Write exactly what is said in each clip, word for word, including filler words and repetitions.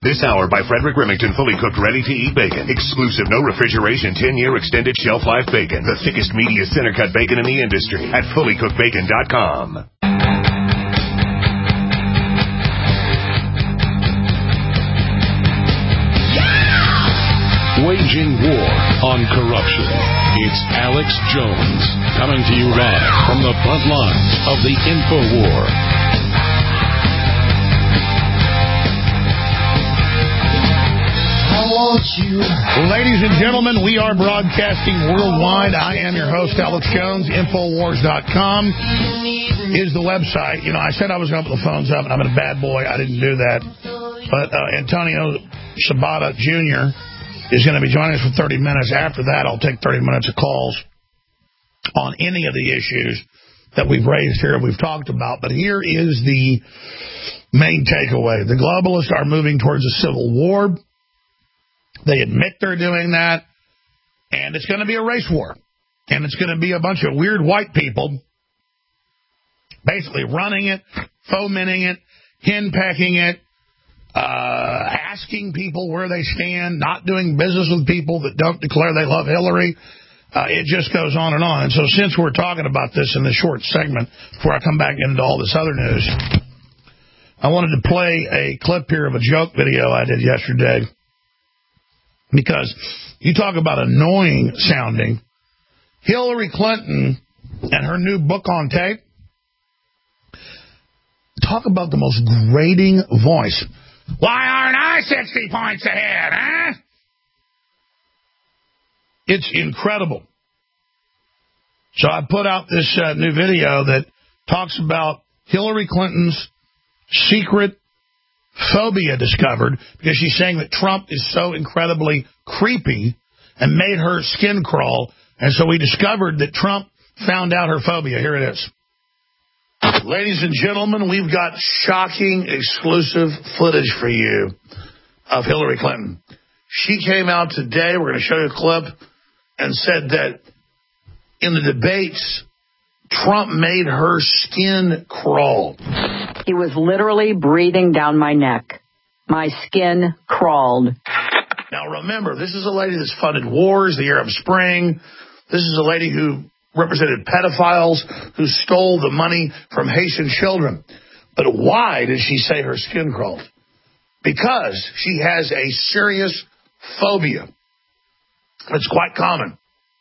This hour by Frederick Remington, fully cooked, ready-to-eat bacon. Exclusive, no refrigeration, ten-year extended shelf life bacon. The thickest, meatiest, center-cut bacon in the industry at fully cooked bacon dot com. Waging war on corruption. It's Alex Jones coming to you live from the front lines of the InfoWar. Ladies and gentlemen, we are broadcasting worldwide. I am your host, Alex Jones. Infowars dot com is the website. You know, I said I was going to put the phones up, and I'm a bad boy. I didn't do that. But uh, Antonio Sabato Junior is going to be joining us for thirty minutes. After that, I'll take thirty minutes of calls on any of the issues that we've raised here and we've talked about. But here is the main takeaway. The globalists are moving towards a civil war. They admit they're doing that, and it's going to be a race war. And it's going to be a bunch of weird white people basically running it, fomenting it, henpecking it, uh, asking people where they stand, not doing business with people that don't declare they love Hillary. Uh, it just goes on and on. And so since we're talking about this in this short segment, before I come back into all this other news, I wanted to play a clip here of a joke video I did yesterday. Because you talk about annoying sounding. Hillary Clinton and her new book on tape. Talk about the most grating voice. Why aren't I sixty points ahead, huh? It's incredible. So I put out this uh, new video that talks about Hillary Clinton's secret phobia discovered because she's saying that Trump is so incredibly creepy and made her skin crawl. And so we discovered that Trump found out her phobia. Here it is. Ladies and gentlemen, we've got shocking exclusive footage for you of Hillary Clinton. She came out today, we're going to show you a clip, and said that in the debates, Trump made her skin crawl. He was literally breathing down my neck. My skin crawled. Now, remember, this is a lady that's funded wars, the Arab Spring. This is a lady who represented pedophiles who stole the money from Haitian children. But why did she say her skin crawled? Because she has a serious phobia. It's quite common.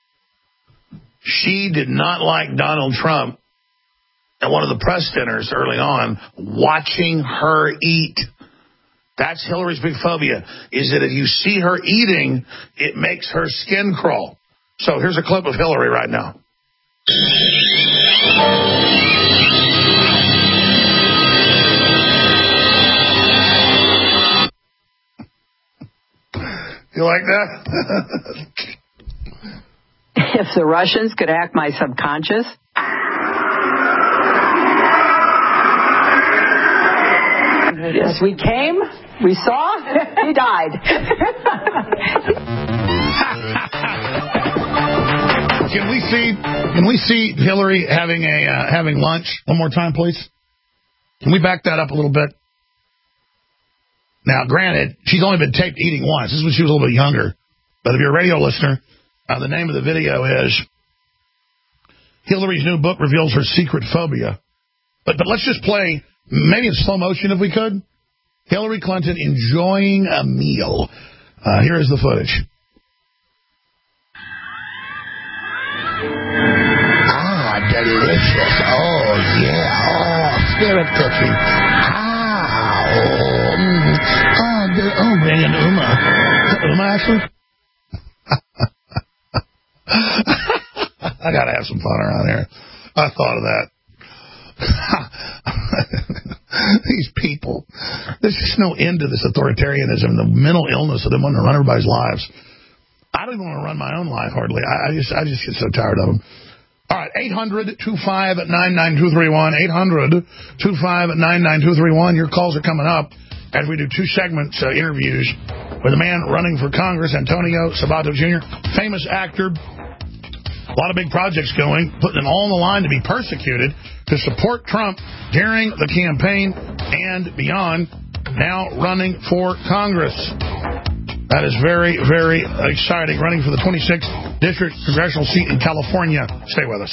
She did not like Donald Trump at one of the press dinners early on, watching her eat. That's Hillary's big phobia, is that if you see her eating, it makes her skin crawl. So here's a clip of Hillary right now. You like that? If the Russians could hack my subconscious. Yes, we came, we saw, he died. Can we see? Can we see Hillary having a uh, having lunch one more time, please? Can we back that up a little bit? Now, granted, she's only been taped eating once. This is when she was a little bit younger. But if you're a radio listener, uh, the name of the video is Hillary's new book reveals her secret phobia. But but let's just play, maybe in slow motion if we could, Hillary Clinton enjoying a meal. Uh, here is the footage. Ah, delicious. Oh, yeah. Oh, spirit cooking. Ah, oh, mm. oh, the, oh, man, Uma. Is that Uma, actually? I got to have some fun around here. I thought of that. These people. There's just no end to this authoritarianism, the mental illness of them wanting to run everybody's lives. I don't even want to run my own life, hardly. I, I just I just get so tired of them. All right, eight hundred, two five, nine nine two three one, eight hundred, two five, nine nine two three one. Your calls are coming up as we do two segments, uh, interviews with a man running for Congress, Antonio Sabato Junior, famous actor. A lot of big projects going, putting it all on the line to be persecuted, to support Trump during the campaign and beyond. now running for Congress. That is very, very exciting. Running for the twenty-sixth District Congressional seat in California. Stay with us.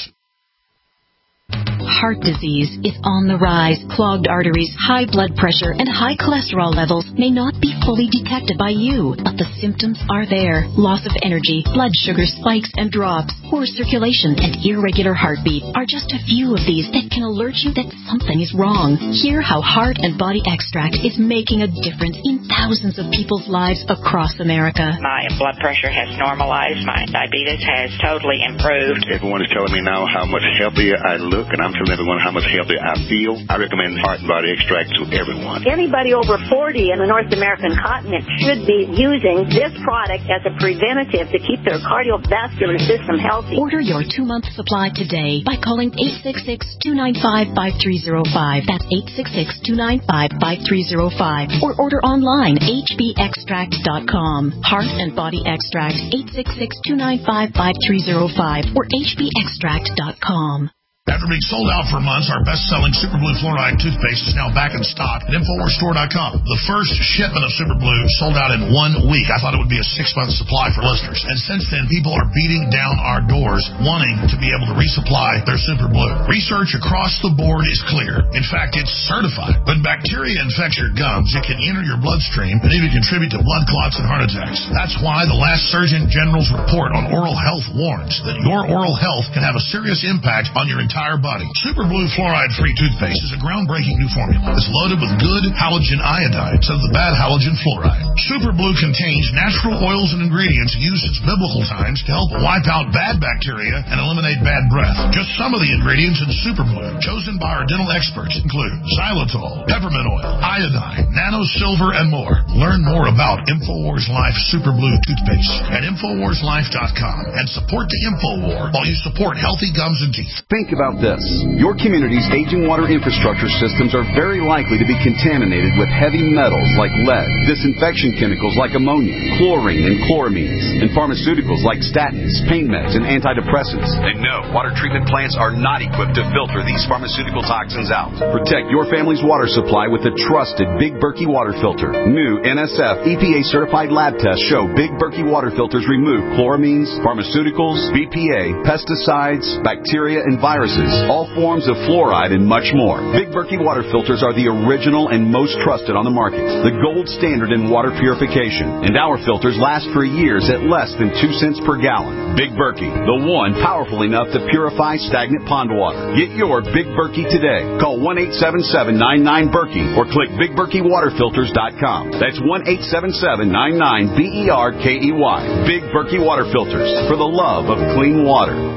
Heart disease is on the rise. Clogged arteries, high blood pressure, and high cholesterol levels may not be fully detected by you, but the symptoms are there. Loss of energy, blood sugar spikes and drops, poor circulation, and irregular heartbeat are just a few of these that can alert you that something is wrong. Hear how Heart and Body Extract is making a difference in thousands of people's lives across America. My blood pressure has normalized. My diabetes has totally improved. Everyone is telling me now how much healthier I look, and I'm telling everyone how much healthier I feel. I recommend Heart and Body Extract to everyone. Anybody over forty in the North American continent should be using this product as a preventative to keep their cardiovascular system healthy. Order your two-month supply today by calling eight six six, two nine five, five three zero five. That's eight six six, two nine five, five three zero five. Or order online, h b extract dot com. Heart and Body Extract, eight six six, two nine five, five three zero five or h b extract dot com. After being sold out for months, our best-selling Super Blue Fluoride toothpaste is now back in stock at Infowars Store dot com. The first shipment of Super Blue sold out in one week. I thought it would be a six-month supply for listeners. And since then, people are beating down our doors wanting to be able to resupply their Super Blue. Research across the board is clear. In fact, it's certified. When bacteria infects your gums, it can enter your bloodstream and even contribute to blood clots and heart attacks. That's why the last Surgeon General's report on oral health warns that your oral health can have a serious impact on your entire entire body. Super Blue Fluoride-Free toothpaste is a groundbreaking new formula. It's loaded with good halogen iodide instead of the bad halogen fluoride. Super Blue contains natural oils and ingredients used since biblical times to help wipe out bad bacteria and eliminate bad breath. Just some of the ingredients in Super Blue, chosen by our dental experts, include xylitol, peppermint oil, iodine, nano silver, and more. Learn more about InfoWars Life Super Blue toothpaste at infowars life dot com and support the InfoWar while you support healthy gums and teeth. Think about this. Your community's aging water infrastructure systems are very likely to be contaminated with heavy metals like lead, disinfection chemicals like ammonia, chlorine and chloramines, and pharmaceuticals like statins, pain meds, and antidepressants. And no, water treatment plants are not equipped to filter these pharmaceutical toxins out. Protect your family's water supply with the trusted Big Berkey water filter. New N S F E P A-certified lab tests show Big Berkey water filters remove chloramines, pharmaceuticals, B P A, pesticides, bacteria, and viruses, all forms of fluoride, and much more. Big Berkey water filters are the original and most trusted on the market, the gold standard in water purification, and our filters last for years at less than two cents per gallon. Big Berkey, the one powerful enough to purify stagnant pond water. Get your Big Berkey today. Call one eight seven seven, nine nine, Berkey or click big berkey water filters dot com. That's one eight seven seven, nine nine, B E R K E Y. Big Berkey water filters, for the love of clean water.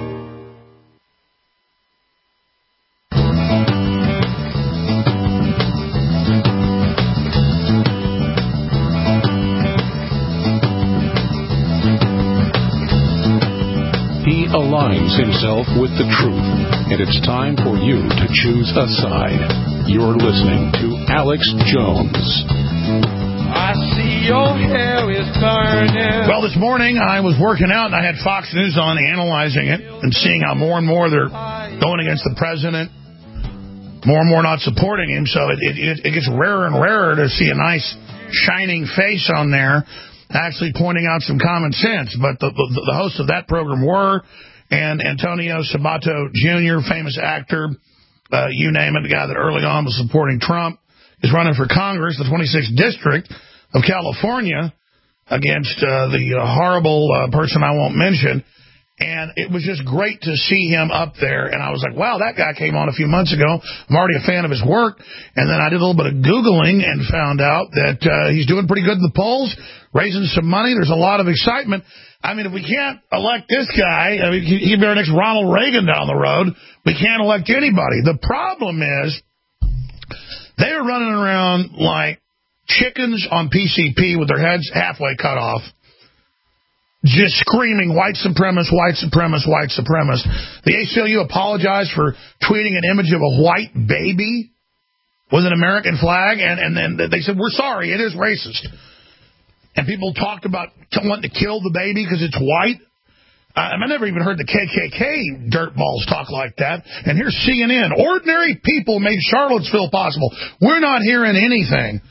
He aligns himself with the truth, and it's time for you to choose a side. You're listening to Alex Jones. I see your hair is burning. Well, this morning I was working out and I had Fox News on, analyzing it and seeing how more and more they're going against the president, more and more not supporting him. So it, it, it gets rarer and rarer to see a nice shining face on there actually pointing out some common sense. But the, the, the hosts of that program were, and Antonio Sabato Junior, famous actor, uh, you name it, the guy that early on was supporting Trump, is running for Congress, the twenty-sixth District of California, against uh, the uh, horrible uh, person I won't mention. And it was just great to see him up there. And I was like, wow, that guy came on a few months ago. I'm already a fan of his work. And then I did a little bit of Googling and found out that uh, he's doing pretty good in the polls, raising some money. There's a lot of excitement. I mean, if we can't elect this guy, I mean, he could be our next Ronald Reagan down the road. We can't elect anybody. The problem is they are running around like chickens on P C P with their heads halfway cut off, just screaming white supremacist, white supremacist, white supremacist. The A C L U apologized for tweeting an image of a white baby with an American flag, and, and then they said, we're sorry, it is racist. And people talked about wanting to kill the baby because it's white. Uh, I never even heard the K K K dirtballs talk like that. And here's C N N. Ordinary people made Charlottesville possible. We're not hearing anything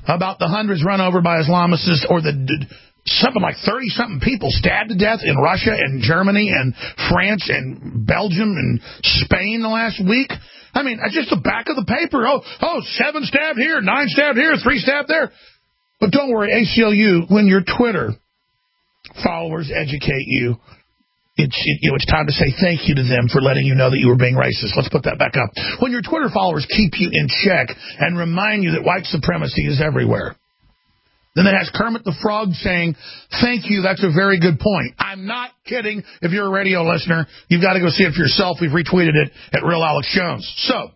about the hundreds run over by Islamists or the something like thirty-something people stabbed to death in Russia and Germany and France and Belgium and Spain the last week? I mean, just the back of the paper. Oh, oh, seven stabbed here, nine stabbed here, three stabbed there. But don't worry, A C L U, when your Twitter followers educate you, it's it, you know, it's time to say thank you to them for letting you know that you were being racist. Let's put that back up. When your Twitter followers keep you in check and remind you that white supremacy is everywhere. Then it has Kermit the Frog saying, thank you, that's a very good point. I'm not kidding. If you're a radio listener, you've got to go see it for yourself. We've retweeted it at Real Alex Jones. So,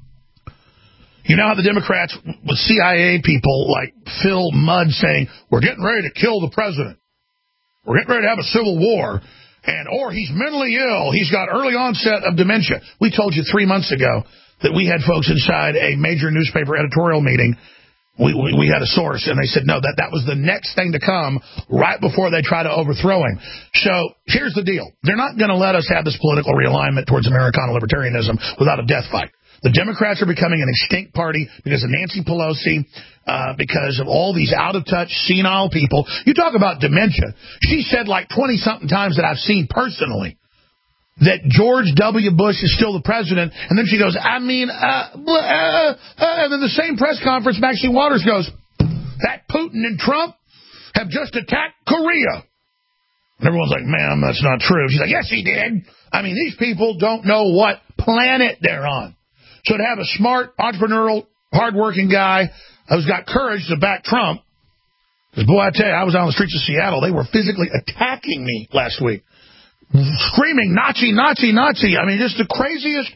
you know how the Democrats with C I A people like Phil Mudd saying, we're getting ready to kill the president. We're getting ready to have a civil war. And or he's mentally ill. He's got early onset of dementia. We told you three months ago that we had folks inside a major newspaper editorial meeting. We, we, we had a source, and they said, no, that, that was the next thing to come right before they try to overthrow him. So here's the deal. They're not going to let us have this political realignment towards Americana libertarianism without a death fight. The Democrats are becoming an extinct party because of Nancy Pelosi, uh, because of all these out-of-touch, senile people. You talk about dementia. She said like twenty-something times that I've seen personally that George W. Bush is still the president, and then she goes, I mean, uh, uh, uh, and then the same press conference, Maxine Waters goes, that Putin and Trump have just attacked Korea. And everyone's like, ma'am, that's not true. She's like, yes, he did. I mean, these people don't know what planet they're on. So to have a smart, entrepreneurial, hardworking guy who's got courage to back Trump, because, boy, I tell you, I was on the streets of Seattle. They were physically attacking me last week. Screaming Nazi, Nazi, Nazi. I mean, just the craziest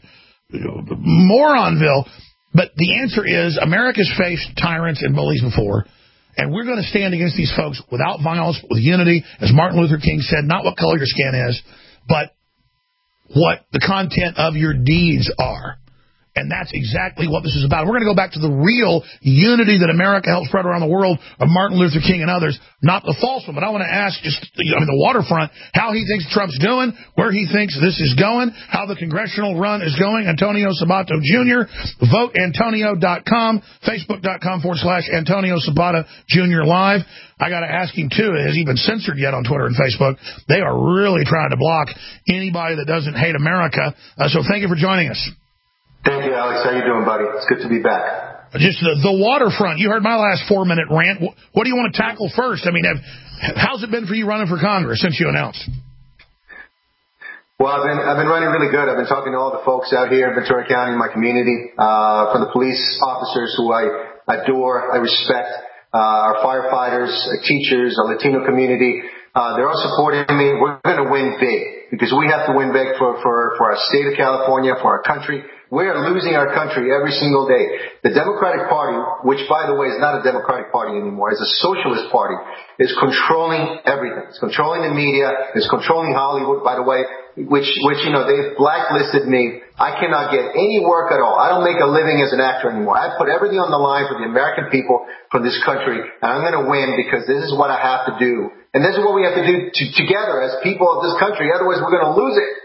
moronville. But the answer is America's faced tyrants and bullies before, and we're going to stand against these folks without violence, but with unity, as Martin Luther King said, not what color your skin is, but what the content of your deeds are. And that's exactly what this is about. We're going to go back to the real unity that America helped spread around the world of Martin Luther King and others, not the false one. But I want to ask just, I mean, the waterfront, how he thinks Trump's doing, where he thinks this is going, how the congressional run is going. Antonio Sabato Junior, vote antonio dot com, facebook dot com forward slash Antonio Sabato Junior live. I got to ask him, too, has he been censored yet on Twitter and Facebook? They are really trying to block anybody that doesn't hate America. Uh, so thank you for joining us. Thank you, Alex. How you doing, buddy? It's good to be back. Just the, the waterfront. You heard my last four-minute rant. What do you want to tackle first? I mean, have, how's it been for you running for Congress since you announced? Well, I've been I've been running really good. I've been talking to all the folks out here in Ventura County, my community, uh, from the police officers who I adore, I respect, uh, our firefighters, our teachers, our Latino community. Uh, they're all supporting me. We're going to win big because we have to win big for, for, for our state of California, for our country. We are losing our country every single day. The Democratic Party, which, by the way, is not a Democratic Party anymore, is a socialist party, is controlling everything. It's controlling the media. It's controlling Hollywood, by the way, which, which, you know, they've blacklisted me. I cannot get any work at all. I don't make a living as an actor anymore. I put everything on the line for the American people, for this country, and I'm going to win because this is what I have to do. And this is what we have to do to, together as people of this country. Otherwise, we're going to lose it.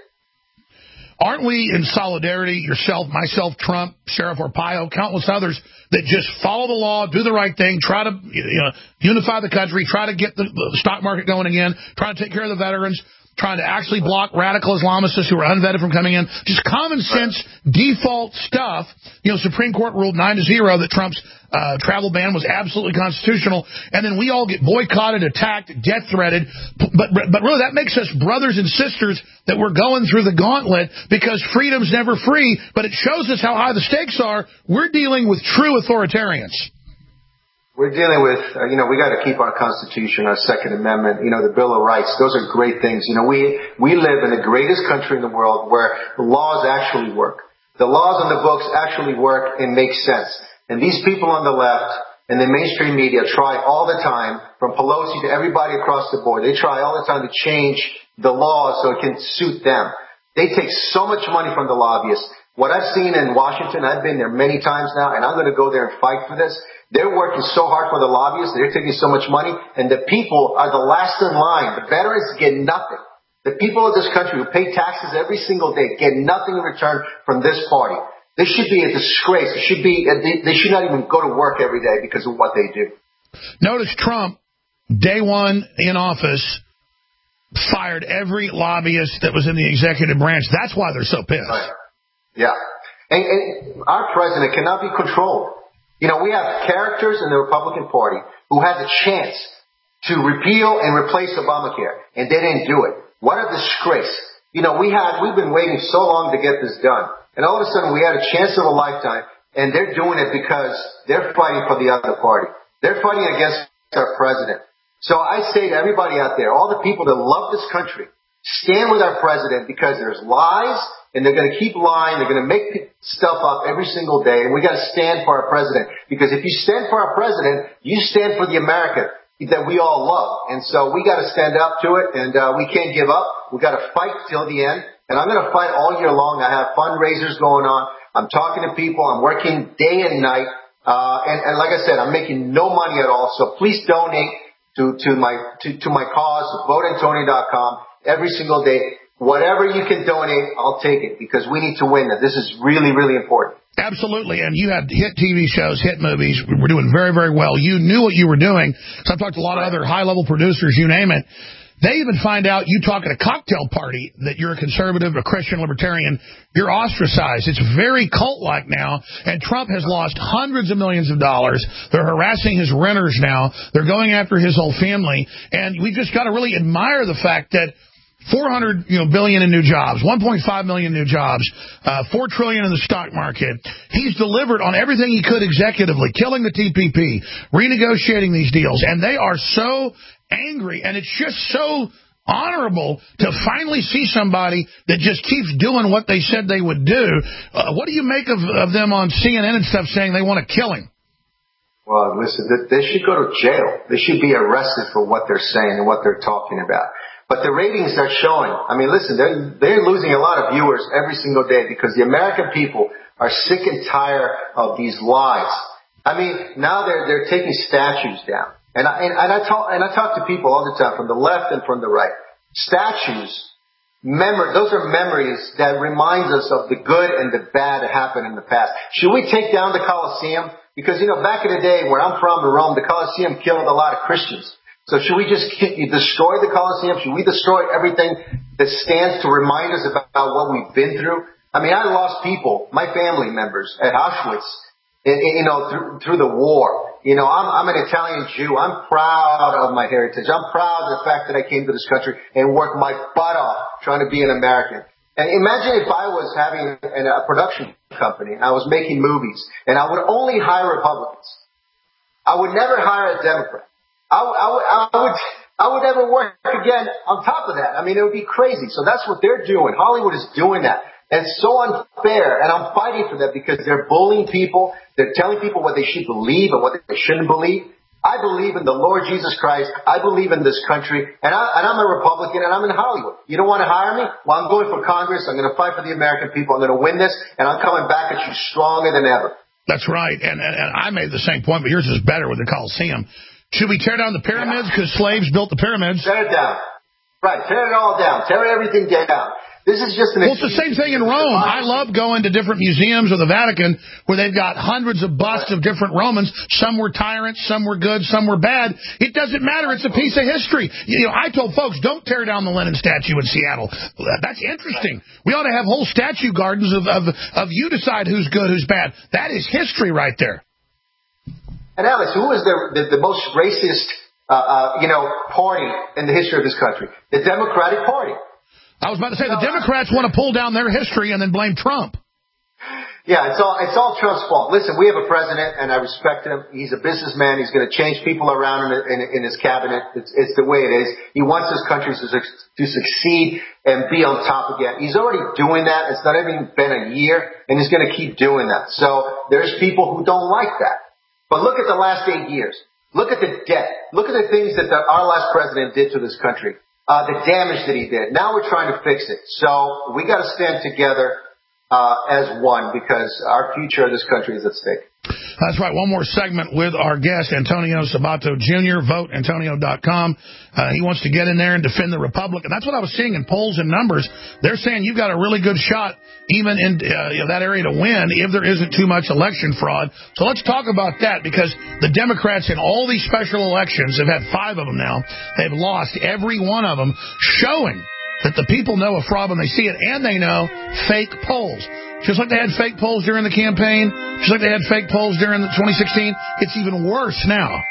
Aren't we in solidarity, yourself, myself, Trump, Sheriff Arpaio, countless others, that just follow the law, do the right thing, try to you know, unify the country, try to get the, the stock market going again, try to take care of the veterans, trying to actually block radical Islamicists who are unvetted from coming in. Just common sense, default stuff. You know, Supreme Court ruled nine to zero that Trump's uh, travel ban was absolutely constitutional. And then we all get boycotted, attacked, death threatened. But, but really, that makes us brothers and sisters that we're going through the gauntlet because freedom's never free. But it shows us how high the stakes are. We're dealing with true authoritarians. We're dealing with, uh, you know, we got to keep our Constitution, our Second Amendment, you know, the Bill of Rights. Those are great things. You know, we, we live in the greatest country in the world where the laws actually work. The laws on the books actually work and make sense. And these people on the left and the mainstream media try all the time, from Pelosi to everybody across the board. They try all the time to change the law so it can suit them. They take so much money from the lobbyists. What I've seen in Washington, I've been there many times now, and I'm going to go there and fight for this. They're working so hard for the lobbyists. They're taking so much money, and the people are the last in line. The veterans get nothing. The people of this country who pay taxes every single day get nothing in return from this party. They should be a disgrace. They should be. They, they should not even go to work every day because of what they do. Notice Trump, day one in office, fired every lobbyist that was in the executive branch. That's why they're so pissed. Right. Yeah. And, and our president cannot be controlled. You know, we have characters in the Republican Party who had the chance to repeal and replace Obamacare, and they didn't do it. What a disgrace. You know, we had, we've been waiting so long to get this done. And all of a sudden we had a chance of a lifetime, and they're doing it because they're fighting for the other party. They're fighting against our president. So I say to everybody out there, all the people that love this country, stand with our president because there's lies, and they're going to keep lying. They're going to make stuff up every single day, and we got to stand for our president. Because if you stand for our president, you stand for the America that we all love. And so we got to stand up to it, and uh, we can't give up. We got to fight till the end. And I'm going to fight all year long. I have fundraisers going on. I'm talking to people. I'm working day and night. Uh, and, and like I said, I'm making no money at all. So please donate to, to my, to, to my cause, vote antonio dot com every single day. Whatever you can donate, I'll take it because we need to win it. This is really, really important. Absolutely. And you had hit T V shows, hit movies. We're doing very, very well. You knew what you were doing. So I've talked to a lot of other high-level producers, you name it. They even find out you talk at a cocktail party that you're a conservative, a Christian, libertarian. You're ostracized. It's very cult-like now, and Trump has lost hundreds of millions of dollars. They're harassing his renters now. They're going after his whole family, and we've just got to really admire the fact that four hundred you know, billion in new jobs, one point five million new jobs, uh, four trillion in the stock market. He's delivered on everything he could executively, killing the T P P, renegotiating these deals, and they are so angry, and it's just so honorable to finally see somebody that just keeps doing what they said they would do. Uh, what do you make of, of them on C N N and stuff saying they want to kill him? Well, listen, they should go to jail. They should be arrested for what they're saying and what they're talking about. But the ratings are showing. I mean, listen, they're, they're losing a lot of viewers every single day because the American people are sick and tired of these lies. I mean, now they're they're taking statues down. And I, and, and I talk and I talk to people all the time from the left and from the right. Statues, memory, those are memories that reminds us of the good and the bad that happened in the past. Should we take down the Colosseum? Because, you know, back in the day where I'm from, in Rome, the Colosseum killed a lot of Christians. So should we just destroy the Colosseum? Should we destroy everything that stands to remind us about what we've been through? I mean, I lost people, my family members at Auschwitz, you know, through, through the war. You know, I'm, I'm an Italian Jew. I'm proud of my heritage. I'm proud of the fact that I came to this country and worked my butt off trying to be an American. And imagine if I was having a production company and I was making movies and I would only hire Republicans. I would never hire a Democrat. I, I, would, I would, I would never work again on top of that. I mean, it would be crazy. So that's what they're doing. Hollywood is doing that. And it's so unfair, and I'm fighting for that because they're bullying people. They're telling people what they should believe and what they shouldn't believe. I believe in the Lord Jesus Christ. I believe in this country, and, I, and I'm a Republican, and I'm in Hollywood. You don't want to hire me? Well, I'm going for Congress. I'm going to fight for the American people. I'm going to win this, and I'm coming back at you stronger than ever. That's right, and, and, and I made the same point, but yours is better with the Coliseum. Should we tear down the pyramids because slaves built the pyramids? Tear it down. Right, tear it all down. Tear everything down. This is just an... Well, it's the same thing in Rome. I love going to different museums of the Vatican where they've got hundreds of busts of different Romans. Some were tyrants, some were good, some were bad. It doesn't matter. It's a piece of history. You know, I told folks, don't tear down the Lenin statue in Seattle. That's interesting. We ought to have whole statue gardens of, of, of you decide who's good, who's bad. That is history right there. And Alex, who is the, the, the most racist, uh, uh, you know, party in the history of this country? The Democratic Party. I was about to say, the Democrats want to pull down their history and then blame Trump. Yeah, it's all it's all Trump's fault. Listen, we have a president, and I respect him. He's a businessman. He's going to change people around in, in, in his cabinet. It's, it's the way it is. He wants his country to, to succeed and be on top again. He's already doing that. It's not even been a year, and he's going to keep doing that. So there's people who don't like that. But look at the last eight years. Look at the debt. Look at the things that the, our last president did to this country. Uh, the damage that he did. Now we're trying to fix it. So we got to stand together. uh, as one, because our future of this country is at stake. That's right. One more segment with our guest, Antonio Sabato Junior Vote Antonio dot com. Uh, he wants to get in there and defend the Republic. And that's what I was seeing in polls and numbers. They're saying you've got a really good shot even in uh, you know, that area to win if there isn't too much election fraud. So let's talk about that, because the Democrats in all these special elections, have had five of them now, they've lost every one of them, showing that the people know a fraud when they see it, and they know fake polls. Just like they had fake polls during the campaign, just like they had fake polls during the twenty sixteen, it's even worse now.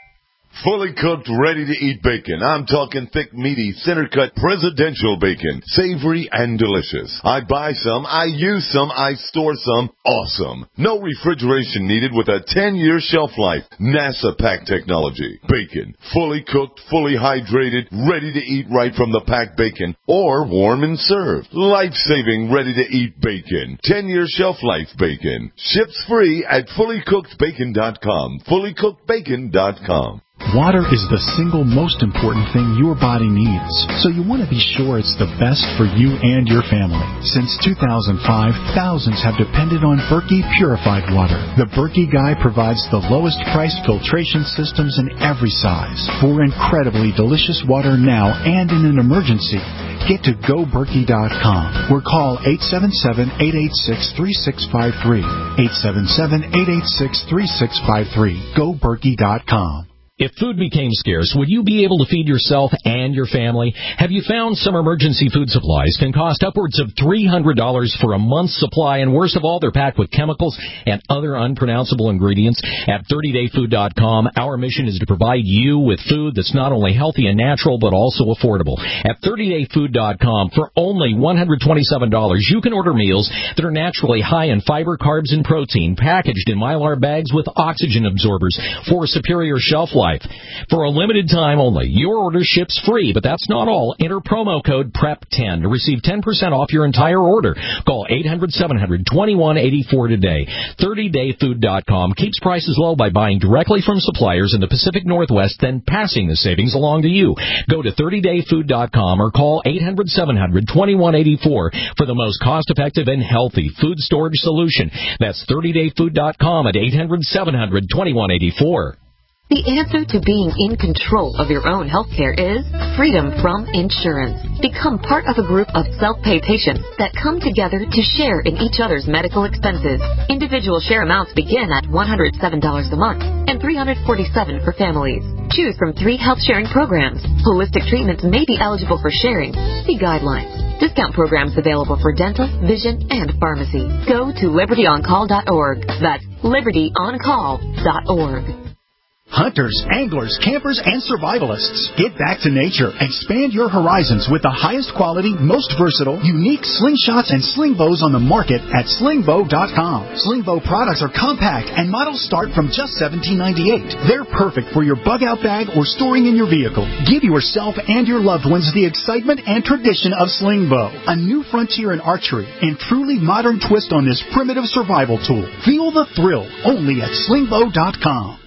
Fully cooked, ready-to-eat bacon. I'm talking thick, meaty, center-cut presidential bacon. Savory and delicious. I buy some, I use some, I store some. Awesome. No refrigeration needed with a ten-year shelf life. NASA pack technology. Bacon. Fully cooked, fully hydrated, ready to eat right from the packed bacon. Or warm and served. Life-saving, ready-to-eat bacon. ten-year shelf life bacon. Ships free at fully cooked bacon dot com. fully cooked bacon dot com. Water is the single most important thing your body needs, so you want to be sure it's the best for you and your family. Since two thousand five, thousands have depended on Berkey purified water. The Berkey Guy provides the lowest priced filtration systems in every size for incredibly delicious water now and in an emergency. Get to go berkey dot com or call eight seven seven, eight eight six, three six five three. eight seven seven, eight eight six, three six five three. go berkey dot com. If food became scarce, would you be able to feed yourself and your family? Have you found some emergency food supplies can cost upwards of three hundred dollars for a month's supply, and worst of all, they're packed with chemicals and other unpronounceable ingredients? At thirty day food dot com, our mission is to provide you with food that's not only healthy and natural, but also affordable. At thirty day food dot com, for only one hundred twenty-seven dollars, you can order meals that are naturally high in fiber, carbs, and protein, packaged in Mylar bags with oxygen absorbers for superior shelf life. For a limited time only, your order ships free, but that's not all. Enter promo code P R E P ten to receive ten percent off your entire order. Call eight hundred, seven hundred, twenty-one eighty-four today. thirty day food dot com keeps prices low by buying directly from suppliers in the Pacific Northwest, then passing the savings along to you. Go to thirty day food dot com or call eight hundred, seven hundred, twenty-one eighty-four for the most cost-effective and healthy food storage solution. That's thirty day food dot com at eight hundred, seven hundred, twenty-one eighty-four. The answer to being in control of your own health care is freedom from insurance. Become part of a group of self-pay patients that come together to share in each other's medical expenses. Individual share amounts begin at one hundred seven dollars a month and three hundred forty-seven dollars for families. Choose from three health sharing programs. Holistic treatments may be eligible for sharing. See guidelines. Discount programs available for dental, vision, and pharmacy. Go to liberty on call dot org. That's liberty on call dot org. Hunters, anglers, campers, and survivalists, get back to nature. Expand your horizons with the highest quality, most versatile, unique slingshots and sling bows on the market at sling bow dot com. Sling bow products are compact and models start from just seventeen ninety-eight. They're perfect for your bug-out bag or storing in your vehicle. Give yourself and your loved ones the excitement and tradition of sling bow, a new frontier in archery and truly modern twist on this primitive survival tool. Feel the thrill only at sling bow dot com.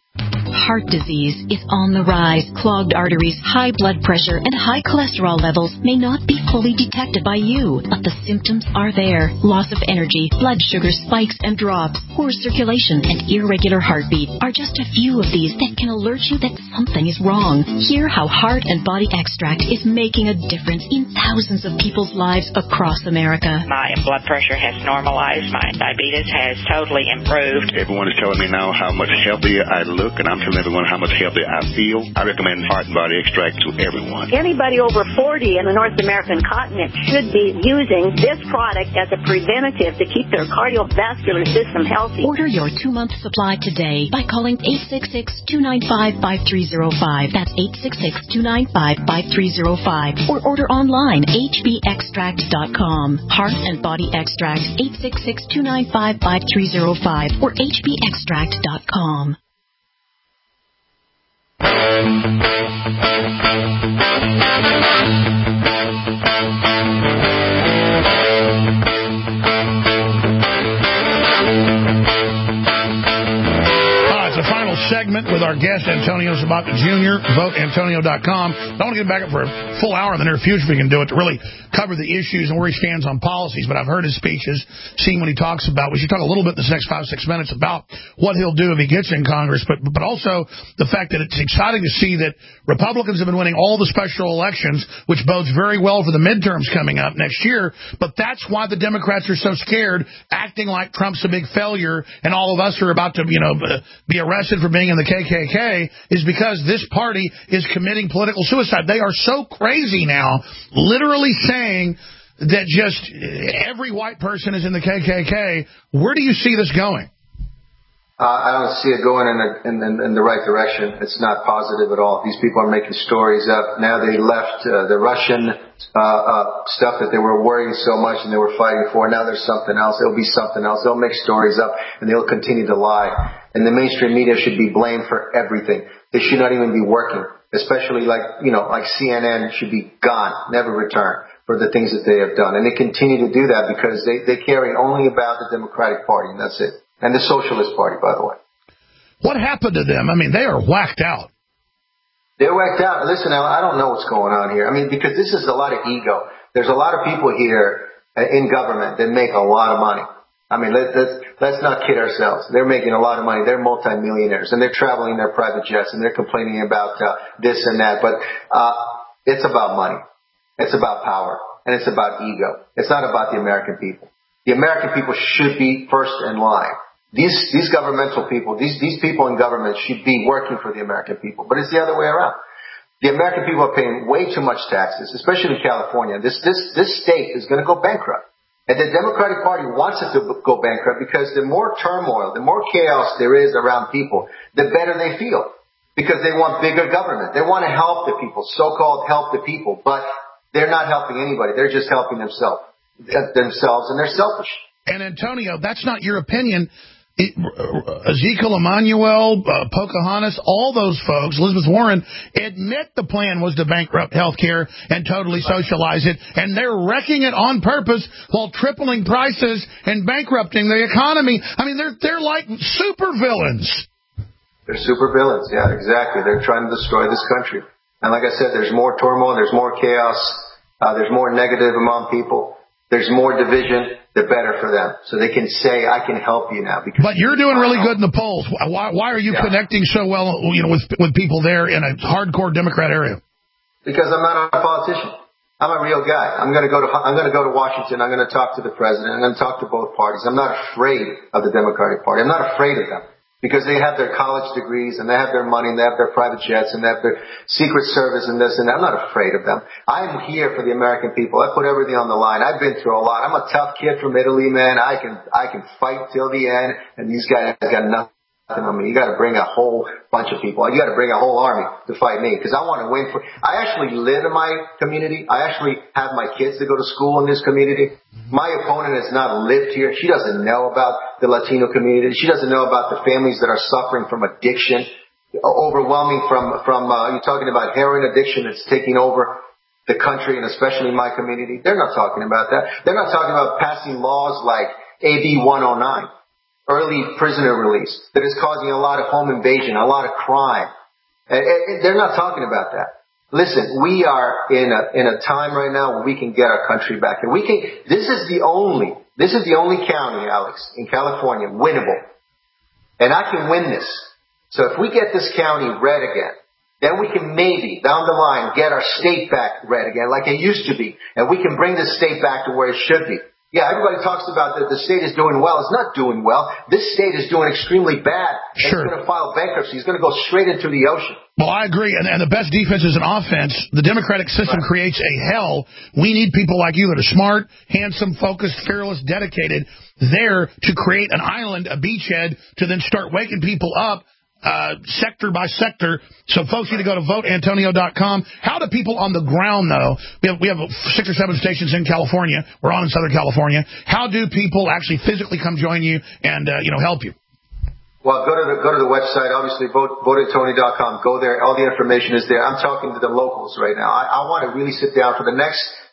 Heart disease is on the rise. Clogged arteries, high blood pressure, and high cholesterol levels may not be fully detected by you, but the symptoms are there. Loss of energy, blood sugar spikes and drops, poor circulation, and irregular heartbeat are just a few of these that can alert you that something is wrong. Hear how Heart and Body Extract is making a difference in thousands of people's lives across America. My blood pressure has normalized. My diabetes has totally improved. Everyone is telling me now how much healthier I look, and I'm telling everyone how much healthier I feel. I recommend Heart and Body Extract to everyone. Anybody over forty in the North American continent should be using this product as a preventative to keep their cardiovascular system healthy. Order your two-month supply today by calling eight six six, two nine five, five three zero five. That's eight six six, two nine five, five three zero five. Or order online, h b extract dot com. Heart and Body Extract, eight six six, two nine five, five three zero five or h b extract dot com. Segment with our guest, Antonio Sabato Junior, vote antonio dot com. I don't want to get back up for a full hour in the near future if we can do it to really cover the issues and where he stands on policies. But I've heard his speeches, seen what he talks about. We should talk a little bit in the next five, six minutes about what he'll do if he gets in Congress, but but also the fact that it's exciting to see that Republicans have been winning all the special elections, which bodes very well for the midterms coming up next year. But that's why the Democrats are so scared, acting like Trump's a big failure and all of us are about to, you know, be arrested for being in the K K K, is because this party is committing political suicide. They are so crazy now, literally saying that just every white person is in the K K K. Where do you see this going? Uh, I don't see it going in, a, in, in, in the right direction. It's not positive at all. These people are making stories up. Now they left uh, the Russian uh, uh, stuff that they were worrying so much and they were fighting for. Now there's something else. It'll be something else. They'll make stories up and they'll continue to lie. And the mainstream media should be blamed for everything. They should not even be working, especially like, you know, like C N N should be gone, never return for the things that they have done. And they continue to do that because they, they care only about the Democratic Party, and that's it. And the Socialist Party, by the way. What happened to them? I mean, they are whacked out. They're whacked out. Listen, Al, I don't know what's going on here. I mean, because this is a lot of ego. There's a lot of people here in government that make a lot of money. I mean, let, let's, let's not kid ourselves. They're making a lot of money. They're multimillionaires, and they're traveling in their private jets, and they're complaining about uh, this and that. But uh, it's about money. It's about power, and it's about ego. It's not about the American people. The American people should be first in line. These, these governmental people, these, these people in government should be working for the American people, but it's the other way around. The American people are paying way too much taxes, especially in California. This, this, this state is going to go bankrupt. And the Democratic Party wants it to go bankrupt because the more turmoil, the more chaos there is around people, the better they feel. Because they want bigger government. They want to help the people, so-called help the people, but they're not helping anybody. They're just helping themselves, themselves, and they're selfish. And Antonio, that's not your opinion. It, Ezekiel Emanuel, uh, Pocahontas, all those folks, Elizabeth Warren, admit the plan was to bankrupt healthcare and totally socialize it, and they're wrecking it on purpose while tripling prices and bankrupting the economy. I mean, they're they're like super villains. They're super villains, yeah, exactly. They're trying to destroy this country. And like I said, there's more turmoil, there's more chaos, uh, there's more negative among people, there's more division. The better for them. So they can say, I can help you now. Because but you're doing really good in the polls. Why, why are you yeah. connecting so well, you know, with, with people there in a hardcore Democrat area? Because I'm not a politician. I'm a real guy. I'm going to go to, I'm going to go to Washington. I'm going to talk to the president. I'm going to talk to both parties. I'm not afraid of the Democratic Party. I'm not afraid of them. Because they have their college degrees and they have their money and they have their private jets and they have their Secret Service and this and that. I'm not afraid of them. I'm here for the American people. I put everything on the line. I've been through a lot. I'm a tough kid from Italy, man. I can, I can fight till the end, and these guys got nothing on me. You got to bring a whole bunch of people. You got to bring a whole army to fight me because I want to win for, I actually live in my community. I actually have my kids that go to school in this community. My opponent has not lived here. She doesn't know about the Latino community. She doesn't know about the families that are suffering from addiction, overwhelming from, from, uh, you're talking about heroin addiction that's taking over the country and especially my community. They're not talking about that. They're not talking about passing laws like A B one oh nine, early prisoner release, that is causing a lot of home invasion, a lot of crime. And, and they're not talking about that. Listen, we are in a, in a time right now where we can get our country back. And we can, this is the only, this is the only county, Alex, in California, winnable. And I can win this. So if we get this county red again, then we can maybe, down the line, get our state back red again, like it used to be. And we can bring the state back to where it should be. Yeah, everybody talks about that the state is doing well. It's not doing well. This state is doing extremely bad. Sure. It's going to file bankruptcy. It's going to go straight into the ocean. Well, I agree. And, and the best defense is an offense. The Democratic system right. creates a hell. We need people like you that are smart, handsome, focused, fearless, dedicated, there to create an island, a beachhead, to then start waking people up. Uh, sector by sector. So folks need to go to vote antonio dot com. How do people on the ground, though, we have, we have six or seven stations in California. We're on in Southern California. How do people actually physically come join you and, uh, you know, help you? Well, go to the, go to the website, obviously, vote, vote antonio dot com. Go there. All the information is there. I'm talking to the locals right now. I, I want to really sit down for the next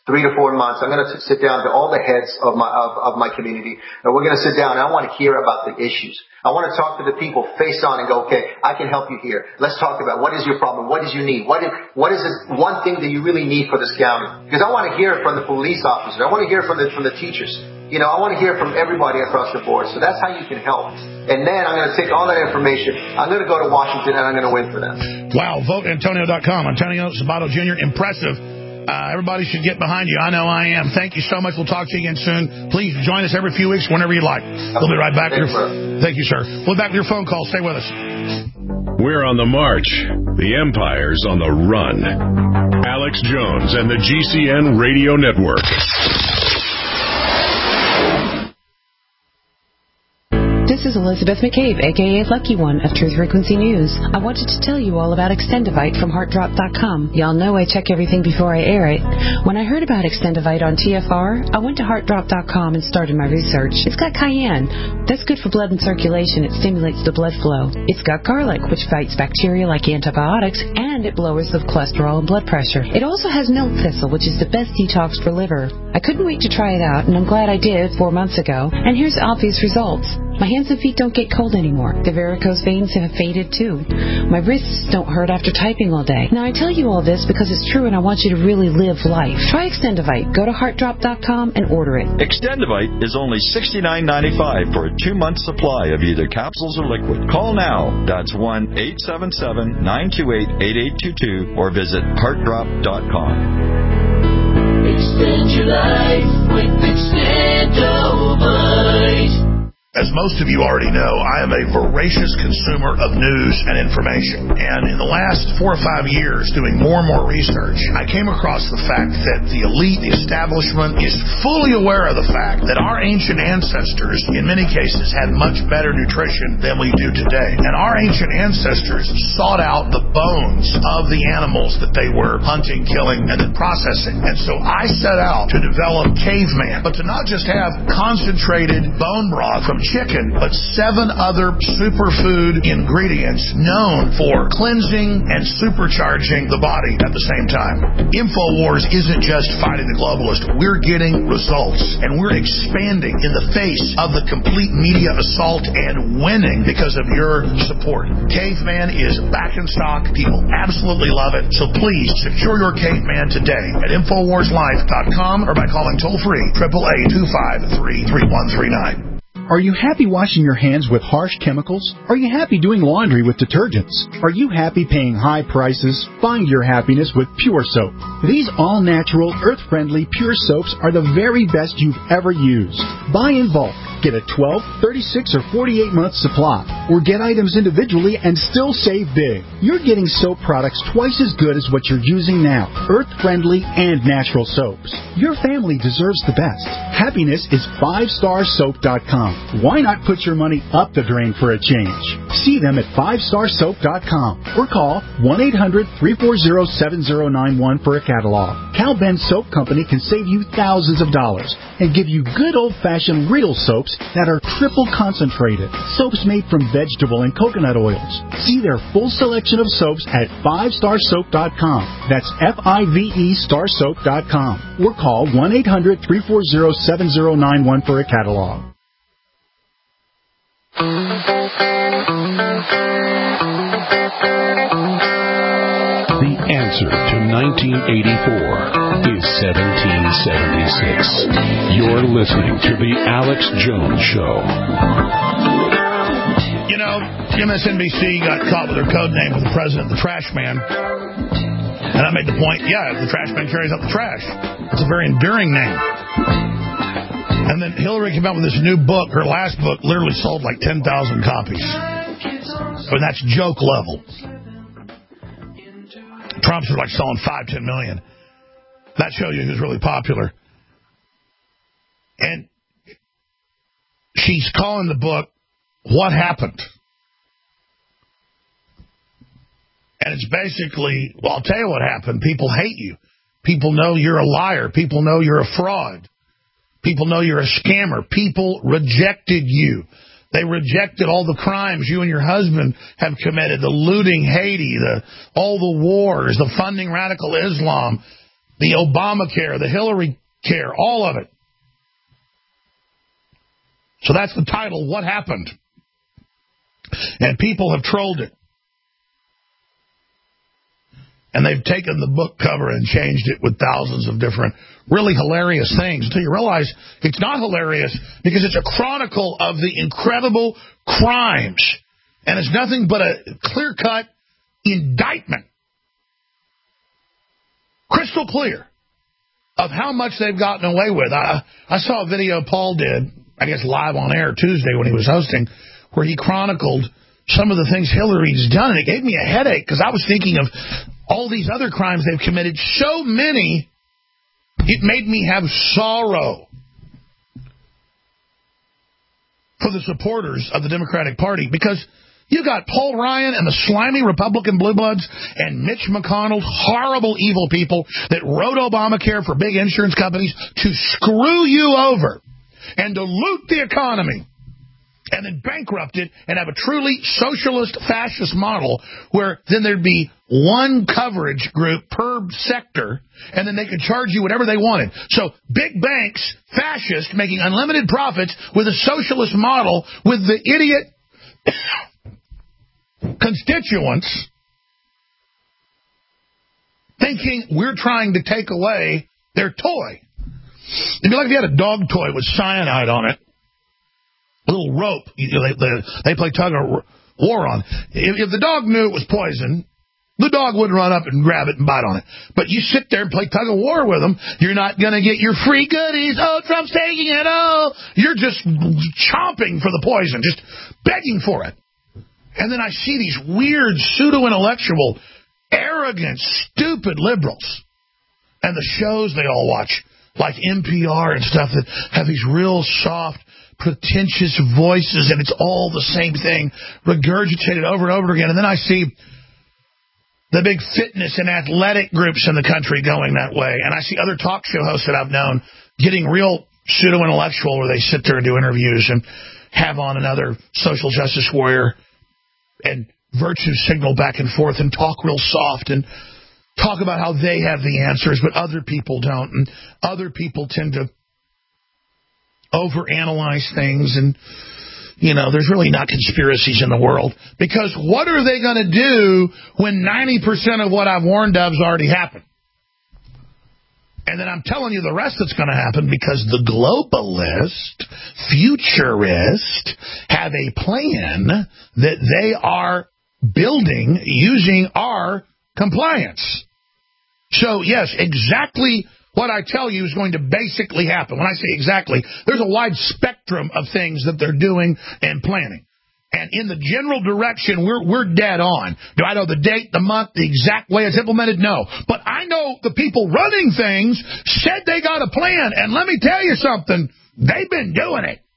three to four months, I'm going to sit down to all the heads of my of, of my community, and we're going to sit down, and I want to hear about the issues. I want to talk to the people face on and go, okay, I can help you here. Let's talk about what is your problem, what is you need, what is, what is the one thing that you really need for this county? Because I want to hear it from the police officers. I want to hear it from the, from the teachers. You know, I want to hear from everybody across the board. So that's how you can help. And then I'm going to take all that information. I'm going to go to Washington, and I'm going to win for them. Wow, vote Antonio dot com. Antonio Sabato Junior Impressive. Uh, everybody should get behind you. I know I am. Thank you so much. We'll talk to you again soon. Please join us every few weeks whenever you like. We'll be right back. With your, thank you, sir. We'll be back with your phone call. Stay with us. We're on the march. The empire's on the run. Alex Jones and the G C N Radio Network. This is Elizabeth McCabe, a k a. Lucky One of Truth Frequency News. I wanted to tell you all about Extendivite from Heart Drop dot com. Y'all know I check everything before I air it. When I heard about Extendivite on T F R, I went to Heart Drop dot com and started my research. It's got cayenne. That's good for blood and circulation. It stimulates the blood flow. It's got garlic, which fights bacteria like antibiotics, and it lowers the cholesterol and blood pressure. It also has milk thistle, which is the best detox for liver. I couldn't wait to try it out, and I'm glad I did four months ago. And here's obvious results. My hands and feet don't get cold anymore. The varicose veins have faded too. My wrists don't hurt after typing all day. Now I tell you all this because it's true and I want you to really live life. Try Extendivite. Go to Heart Drop dot com and order it. Extendivite is only sixty-nine ninety-five for a two-month supply of either capsules or liquid. Call now. That's one eight seven seven, nine two eight, eight eight two two or visit Heart Drop dot com. Extend your life with Extendivite. As most of you already know, I am a voracious consumer of news and information. And in the last four or five years, doing more and more research, I came across the fact that the elite, the establishment, is fully aware of the fact that our ancient ancestors, in many cases, had much better nutrition than we do today. And our ancient ancestors sought out the bones of the animals that they were hunting, killing, and then processing. And so I set out to develop Caveman, but to not just have concentrated bone broth from chicken, but seven other superfood ingredients known for cleansing and supercharging the body at the same time. InfoWars isn't just fighting the globalist. We're getting results, and we're expanding in the face of the complete media assault and winning because of your support. Caveman is back in stock. People absolutely love it. So please secure your Caveman today at Infowars Life dot com or by calling toll-free eight eight eight, two five three, three one three nine. Are you happy washing your hands with harsh chemicals? Are you happy doing laundry with detergents? Are you happy paying high prices? Find your happiness with Pure Soap. These all-natural, earth-friendly Pure Soaps are the very best you've ever used. Buy in bulk. Get a twelve, thirty-six, or forty-eight month supply. Or get items individually and still save big. You're getting soap products twice as good as what you're using now. Earth-friendly and natural soaps. Your family deserves the best. Happiness is five star soap dot com. Why not put your money up the drain for a change? See them at five star soap dot com or call one eight hundred, three four zero, seven zero nine one for a catalog. Cal Ben Soap Company can save you thousands of dollars and give you good old-fashioned real soaps that are triple concentrated. Soaps made from vegetable and coconut oils. See their full selection of soaps at five star soap dot com. That's F I V E star soap dot com. Or call one eight hundred, three four zero, seven zero nine one for a catalog. The answer to nineteen eighty-four is seventeen seventy-six. You're listening to The Alex Jones Show. You know, M S N B C got caught with their code name for the president, the trash man. And I made the point, yeah, the trash man carries out the trash. It's a very enduring name. And then Hillary came out with this new book. Her last book literally sold like ten thousand copies. And that's joke level. Trump's are like selling five, ten million. That shows you who's really popular. And she's calling the book, What Happened? And it's basically, well, I'll tell you what happened. People hate you. People know you're a liar. People know you're a fraud. People know you're a scammer. People rejected you. They rejected all the crimes you and your husband have committed, the looting Haiti, the all the wars, the funding radical Islam. the Obamacare, the Hillary care, all of it. So that's the title, What Happened? And people have trolled it. And they've taken the book cover and changed it with thousands of different really hilarious things until you realize it's not hilarious because it's a chronicle of the incredible crimes. And it's nothing but a clear-cut indictment, crystal clear, of how much they've gotten away with. I, I saw a video Paul did, I guess live on air Tuesday when he was hosting, where he chronicled some of the things Hillary's done, and it gave me a headache because I was thinking of all these other crimes they've committed, so many, it made me have sorrow for the supporters of the Democratic Party, because you got Paul Ryan and the slimy Republican blue bloods and Mitch McConnell, horrible, evil people that wrote Obamacare for big insurance companies to screw you over and to loot the economy and then bankrupt it and have a truly socialist fascist model where then there'd be one coverage group per sector and then they could charge you whatever they wanted. So big banks, fascist, making unlimited profits with a socialist model with the idiot constituents thinking we're trying to take away their toy. It'd be like if you had a dog toy with cyanide on it, a little rope you know, they, they, they play tug of war on. If, if the dog knew it was poison, the dog wouldn't run up and grab it and bite on it. But you sit there and play tug of war with them, you're not going to get your free goodies. Oh, Trump's taking it. Oh, you're just chomping for the poison, just begging for it. And then I see these weird, pseudo-intellectual, arrogant, stupid liberals. And the shows they all watch, like N P R and stuff, that have these real soft, pretentious voices, and it's all the same thing, regurgitated over and over again. And then I see the big fitness and athletic groups in the country going that way. And I see other talk show hosts that I've known getting real pseudo-intellectual where they sit there and do interviews and have on another social justice warrior and virtue signal back and forth and talk real soft and talk about how they have the answers, but other people don't. And other people tend to overanalyze things, and, you know, there's really not conspiracies in the world. Because what are they going to do when ninety percent of what I've warned of has already happened? And then I'm telling you the rest that's going to happen because the globalist, futurist, have a plan that they are building using our compliance. So, yes, exactly what I tell you is going to basically happen. When I say exactly, there's a wide spectrum of things that they're doing and planning. And in the general direction, we're we're dead on. Do I know the date, the month, the exact way it's implemented? No. But I know the people running things said they got a plan. And let me tell you something. They've been doing it.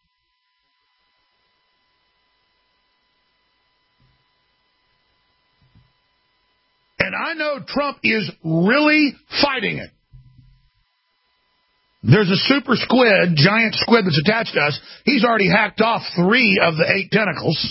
And I know Trump is really fighting it. There's a super squid, giant squid that's attached to us. He's already hacked off three of the eight tentacles.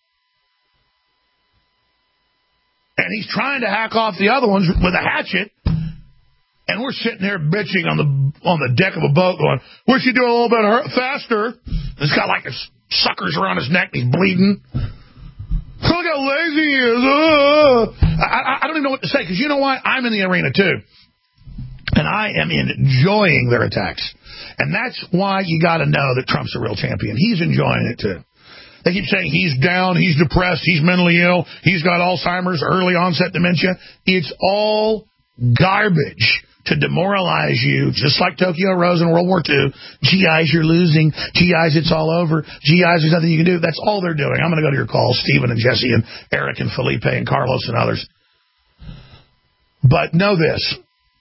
And he's trying to hack off the other ones with a hatchet. And we're sitting there bitching on the on the deck of a boat going, wish he'd do a little bit faster. He's got like his suckers around his neck and he's bleeding. Look how lazy he is. Uh. I, I don't even know what to say, because you know what? I'm in the arena too. And I am enjoying their attacks. And that's why you got to know that Trump's a real champion. He's enjoying it, too. They keep saying he's down, he's depressed, he's mentally ill, he's got Alzheimer's, early onset dementia. It's all garbage to demoralize you, just like Tokyo Rose in World War Two. G Is, you're losing. G Is, it's all over. G Is, there's nothing you can do. That's all they're doing. I'm going to go to your calls, Stephen and Jesse and Eric and Felipe and Carlos and others. But know this.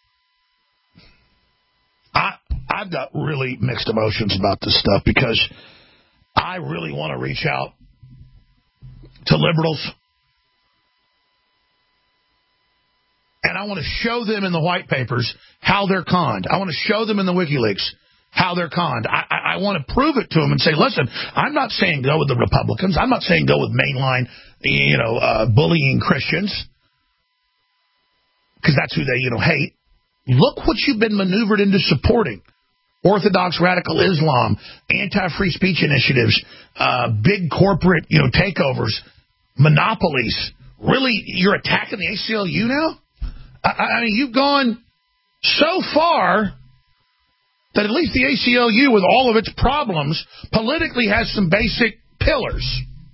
I, I've got really mixed emotions about this stuff because I really want to reach out to liberals. And I want to show them in the white papers how they're conned. I want to show them in the WikiLeaks how they're conned. I, I, I want to prove it to them and say, listen, I'm not saying go with the Republicans. I'm not saying go with mainline, you know, uh, bullying Christians, because that's who they, you know, hate. look what you've been maneuvered into supporting. Orthodox radical Islam, anti-free speech initiatives, uh, big corporate, you know, takeovers, monopolies. Really, you're attacking the A C L U now? I, I mean, you've gone so far that at least the A C L U, with all of its problems, politically has some basic pillars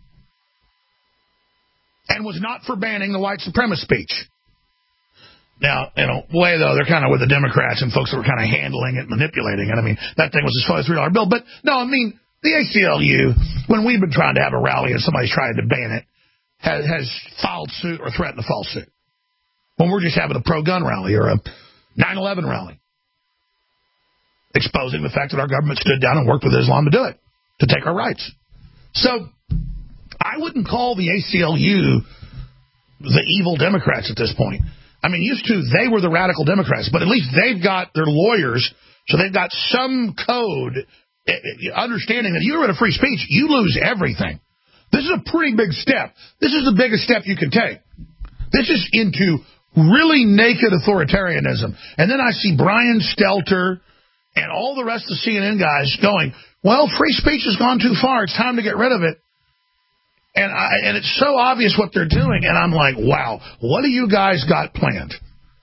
and was not for banning the white supremacist speech. Now, in a way, though, they're kind of with the Democrats and folks that were kind of handling it, manipulating it. I mean, that thing was as far as three dollar bill. But, no, I mean, the A C L U, when we've been trying to have a rally and somebody's trying to ban it, has, has filed suit or threatened to file suit. When we're just having a pro-gun rally or a nine eleven rally, exposing the fact that our government stood down and worked with Islam to do it, to take our rights. So, I wouldn't call the A C L U the evil Democrats at this point. I mean, used to, they were the radical Democrats, but at least they've got their lawyers, so they've got some code, understanding that you get rid of free speech, you lose everything. This is a pretty big step. This is the biggest step you can take. This is into really naked authoritarianism. And then I see Brian Stelter and all the rest of the C N N guys going, well, free speech has gone too far. It's time to get rid of it. And I, and it's so obvious what they're doing, and I'm like, wow, what do you guys got planned?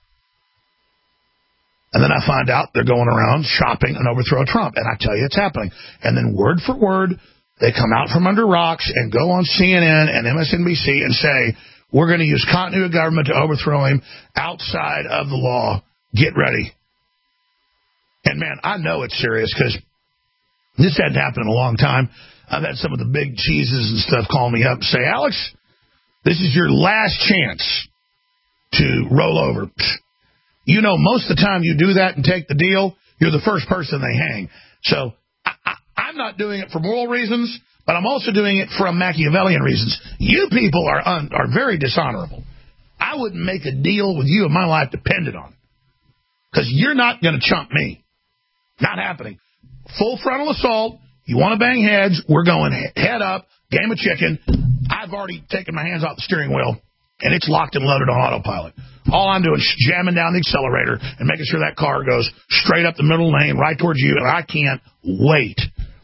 And then I find out they're going around shopping and overthrow Trump, and I tell you it's happening. And then word for word, they come out from under rocks and go on C N N and M S N B C and say, we're going to use continuity of government to overthrow him outside of the law. Get ready. And, man, I know it's serious because this hadn't happened in a long time. I've had some of the big cheeses and stuff call me up and say, Alex, this is your last chance to roll over. You know, most of the time you do that and take the deal, you're the first person they hang. So I, I, I'm not doing it for moral reasons, but I'm also doing it for Machiavellian reasons. You people are un, are very dishonorable. I wouldn't make a deal with you if my life depended on it, because you're not going to chump me. Not happening. Full frontal assault. You want to bang heads, we're going head up, game of chicken. I've already taken my hands off the steering wheel, and it's locked and loaded on autopilot. All I'm doing is jamming down the accelerator and making sure that car goes straight up the middle lane, right towards you, and I can't wait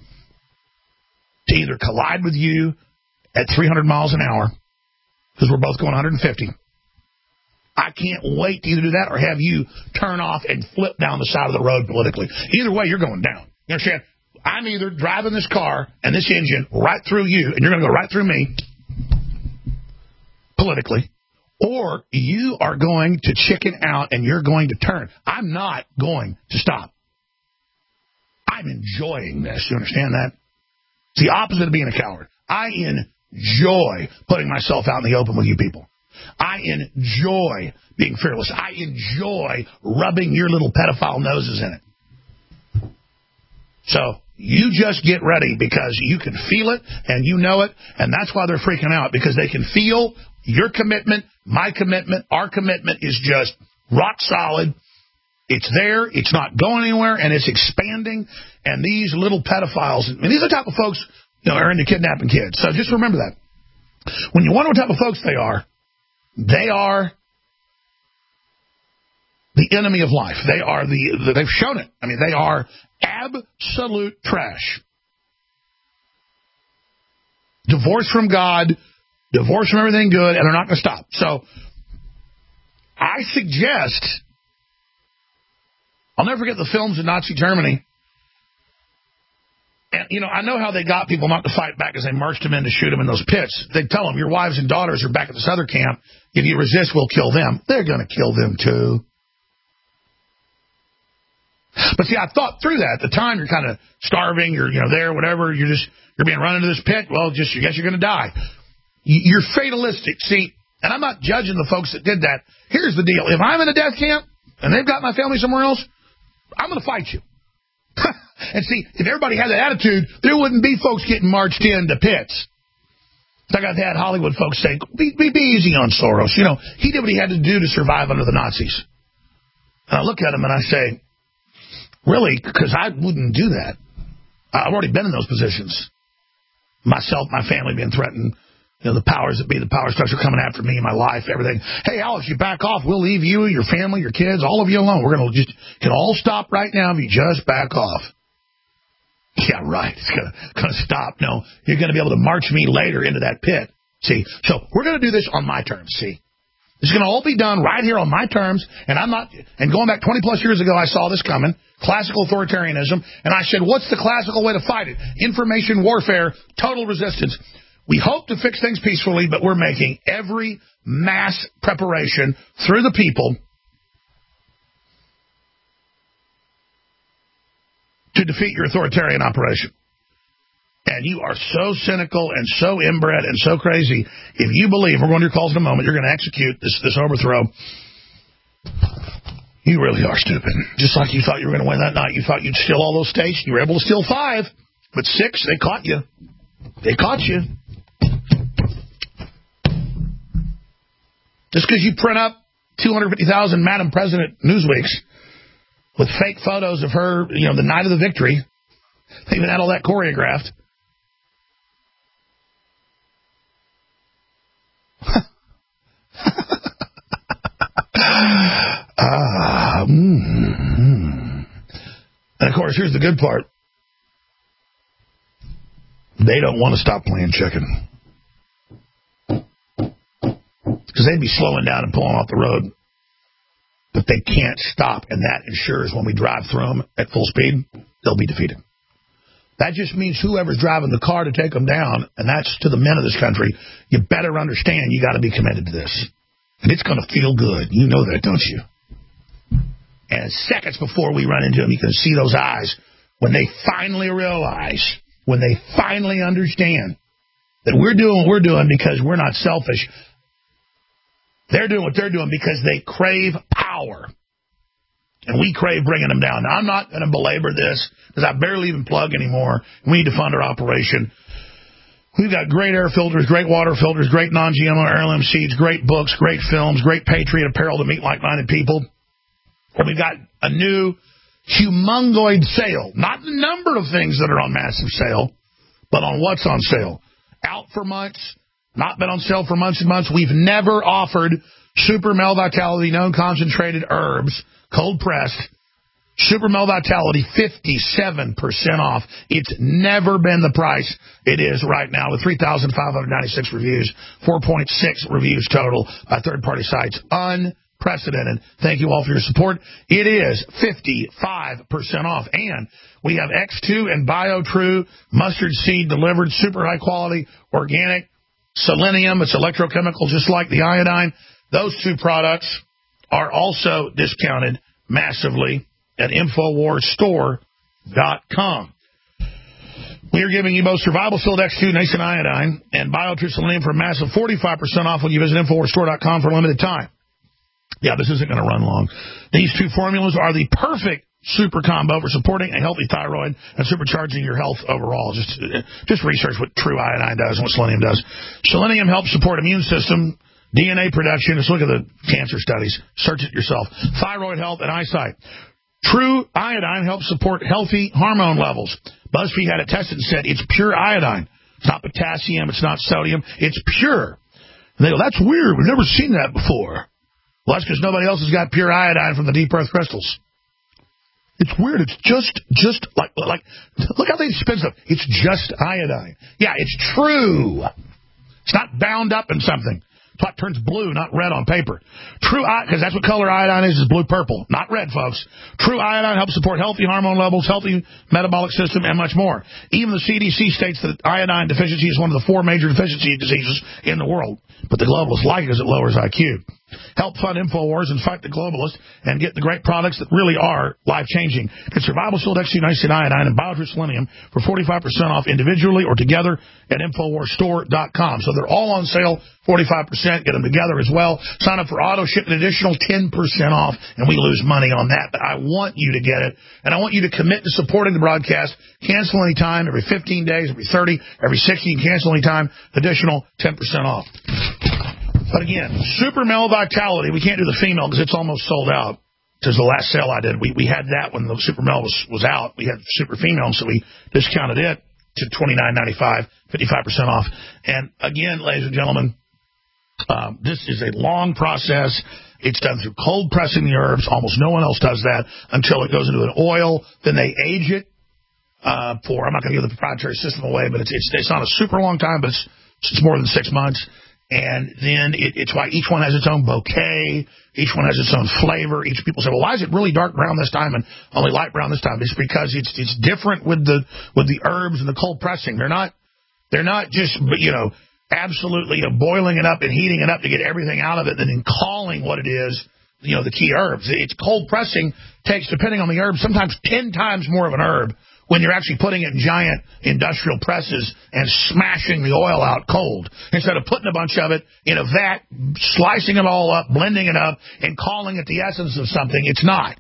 to either collide with you at three hundred miles an hour, because we're both going one hundred fifty. I can't wait to either do that or have you turn off and flip down the side of the road politically. Either way, you're going down. You understand? I'm either driving this car and this engine right through you, and you're going to go right through me, politically, or you are going to chicken out and you're going to turn. I'm not going to stop. I'm enjoying this. You understand that? It's the opposite of being a coward. I enjoy putting myself out in the open with you people. I enjoy being fearless. I enjoy rubbing your little pedophile noses in it. So you just get ready, because you can feel it and you know it, and that's why they're freaking out, because they can feel your commitment, my commitment, our commitment is just rock solid. It's there, it's not going anywhere, and it's expanding. And these little pedophiles, and these are the type of folks, you know, are into kidnapping kids. So just remember that. When you wonder what type of folks they are, they are the enemy of life. They are the, they've shown it. I mean, they are absolute trash. Divorced from God, divorced from everything good, and they're not going to stop. So I suggest, I'll never forget the films in Nazi Germany. And, you know, I know how they got people not to fight back as they marched them in to shoot them in those pits. They'd tell them, your wives and daughters are back at this other camp. If you resist, we'll kill them. They're going to kill them, too. But see, I thought through that. At the time, you're kind of starving, you're, you know, there, whatever, you're just, you're being run into this pit. Well, just, I guess you're going to die. You're fatalistic. See, and I'm not judging the folks that did that. Here's the deal. If I'm in a death camp and they've got my family somewhere else, I'm going to fight you. And see, if everybody had that attitude, there wouldn't be folks getting marched into pits. Like I've had Hollywood folks say, be, be, be easy on Soros. You know, he did what he had to do to survive under the Nazis. And I look at him and I say, really? Because I wouldn't do that. I've already been in those positions. Myself, my family being threatened, You know, the powers that be, the power structure coming after me, my life, everything. Hey, Alex, you back off. We'll leave you, your family, your kids, all of you alone. We're going to just, can all stop right now if you just back off. Yeah, right. It's going to stop. No, you're going to be able to march me later into that pit. See, so we're going to do this on my terms, see. It's going to all be done right here on my terms, and I'm not, and going back twenty plus years ago, I saw this coming, classical authoritarianism, and I said, what's the classical way to fight it? Information warfare, total resistance. We hope to fix things peacefully, but we're making every mass preparation through the people to defeat your authoritarian operation. And you are so cynical and so inbred and so crazy. If you believe, we're going to your calls in a moment, you're going to execute this, this overthrow, you really are stupid. Just like you thought you were going to win that night. You thought you'd steal all those states. You were able to steal five. But six, they caught you. They caught you. Just because you print up two hundred fifty thousand Madam President Newsweeks with fake photos of her, you know, the night of the victory. They even had all that choreographed. ah, mm-hmm. And of course, here's the good part. They don't want to stop playing chicken. Because they'd be slowing down and pulling off the road. But they can't stop, and that ensures when we drive through them at full speed, they'll be defeated. That just means whoever's driving the car to take them down, and that's to the men of this country, you better understand you got to be committed to this. And it's going to feel good. You know that, don't you? And seconds before we run into them, you can see those eyes when they finally realize, when they finally understand that we're doing what we're doing because we're not selfish. They're doing what they're doing because they crave power. And we crave bringing them down. Now, I'm not going to belabor this because I barely even plug anymore. We need to fund our operation. We've got great air filters, great water filters, great non-G M O heirloom seeds, great books, great films, great Patriot apparel to meet like-minded people. And we've got a new humongoid sale. Not the number of things that are on massive sale, but on what's on sale. Out for months, not been on sale for months and months. We've never offered Super Male Vitality, known concentrated herbs, cold pressed. Super Male Vitality, fifty-seven percent off. It's never been the price it is right now with three thousand five hundred ninety-six reviews, four point six reviews total by third-party sites. Unprecedented. Thank you all for your support. It is fifty-five percent off. And we have X two and BioTrue mustard seed delivered, super high quality, organic, selenium. It's electrochemical just like the iodine. Those two products are also discounted massively at Infowars Store dot com. We are giving you both Survival Shield X two, Nascent Iodine, and BioTrue Selenium for a massive forty-five percent off when you visit Infowars Store dot com for a limited time. Yeah, this isn't going to run long. These two formulas are the perfect super combo for supporting a healthy thyroid and supercharging your health overall. Just, just research what True Iodine does and what Selenium does. Selenium helps support immune system, D N A production. Just look at the cancer studies. Search it yourself. Thyroid health and eyesight. True Iodine helps support healthy hormone levels. BuzzFeed had it tested and said it's pure iodine. It's not potassium. It's not sodium. It's pure. And they go, that's weird. We've never seen that before. Well, that's because nobody else has got pure iodine from the deep earth crystals. It's weird. It's just, just like, like, look how they spin stuff. It's just iodine. Yeah, it's true. It's not bound up in something. It's what turns blue, not red on paper. True, because that's what color iodine is, is blue-purple, not red, folks. True Iodine helps support healthy hormone levels, healthy metabolic system, and much more. Even the C D C states that iodine deficiency is one of the four major deficiency diseases in the world. But the globalists like it because it lowers I Q. Help fund InfoWars and fight the globalists and get the great products that really are life-changing. Get Survival Shield X two Nascent Iodine and BioTrue Selenium for forty-five percent off individually or together at Infowars Store dot com. So they're all on sale, forty-five percent. Get them together as well. Sign up for auto ship an additional ten percent off, and we lose money on that. But I want you to get it, and I want you to commit to supporting the broadcast. Cancel anytime, every fifteen days, every thirty, every sixty, cancel anytime, additional ten percent off. But again, Super Male Vitality, we can't do the female because it's almost sold out. Because the last sale I did, we, we had that when the Super Male was, was out. We had Super Female, so we discounted it. to twenty-nine ninety-five, fifty-five percent off. And again, ladies and gentlemen, um, this is a long process. It's done through cold pressing the herbs. Almost no one else does that until it goes into an oil. Then they age it uh, for, I'm not going to give the proprietary system away, but it's, it's, it's not a super long time, but it's, it's more than six months. And then it, it's why each one has its own bouquet. Each one has its own flavor. Each people say, well, why is it really dark brown this time and only light brown this time? It's because it's it's different with the with the herbs and the cold pressing. They're not they're not just, you know, absolutely you know, boiling it up and heating it up to get everything out of it and then calling what it is, you know, the key herbs. It's cold pressing takes, depending on the herb, sometimes ten times more of an herb when you're actually putting it in giant industrial presses and smashing the oil out cold, instead of putting a bunch of it in a vat, slicing it all up, blending it up, and calling it the essence of something. It's not.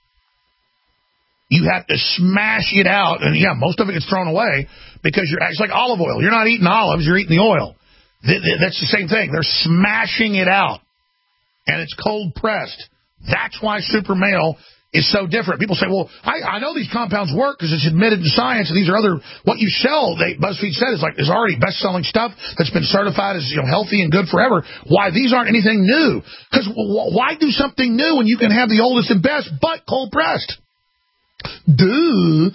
You have to smash it out, and yeah, most of it gets thrown away because you're, it's like olive oil. You're not eating olives, you're eating the oil. That's the same thing. They're smashing it out, and it's cold pressed. That's why Super Male is so different. People say, well, I, I know these compounds work because it's admitted in science, and these are other, what you sell, they, BuzzFeed said, is like, is already best-selling stuff that's been certified as, you know, healthy and good forever. Why these aren't anything new? Because w- why do something new when you can have the oldest and best, but cold-pressed? Duh.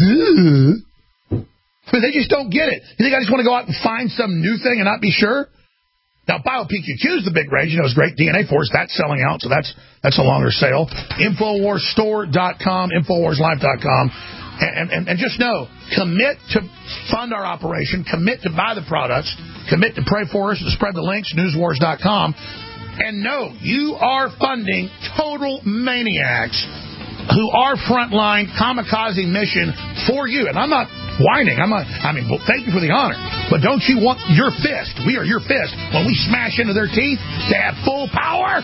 Duh. I mean, they just don't get it. You think I just want to go out and find some new thing and not be sure? Now, BioPQ Q is the big range. You know, it's great. D N A Force, that's selling out, so that's that's a longer sale. Infowars Store dot com, Infowars Life dot com. And, and, and just know, commit to fund our operation, commit to buy the products, commit to pray for us, to spread the links, Newswars dot com. And know, you are funding total maniacs who are frontline kamikaze mission for you. And I'm not whining. I'm not, I mean, well, thank you for the honor. But don't you want your fist? We are your fist. When we smash into their teeth to have full power.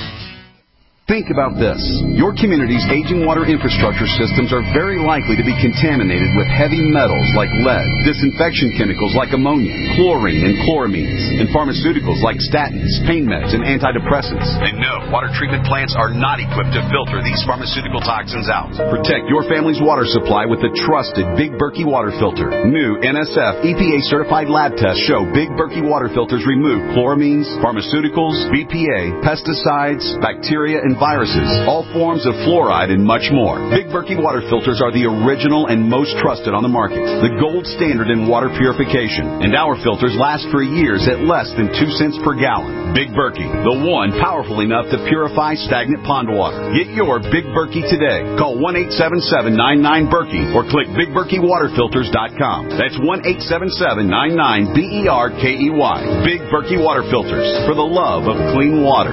Think about this. Your community's aging water infrastructure systems are very likely to be contaminated with heavy metals like lead, disinfection chemicals like ammonia, chlorine and chloramines, and pharmaceuticals like statins, pain meds, and antidepressants. And no, water treatment plants are not equipped to filter these pharmaceutical toxins out. Protect your family's water supply with the trusted Big Berkey water filter. New N S F E P A-certified lab tests show Big Berkey water filters remove chloramines, pharmaceuticals, B P A, pesticides, bacteria, and viruses, all forms of fluoride, and much more. Big Berkey water filters are the original and most trusted on the market, the gold standard in water purification, and our filters last for years at less than two cents per gallon. Big Berkey, the one powerful enough to purify stagnant pond water. Get your Big Berkey today. Call one eight seven seven, nine nine, Berkey or click big berkey water filters dot com. That's one eight seven seven, nine nine, B E R K E Y. Big Berkey water filters, for the love of clean water.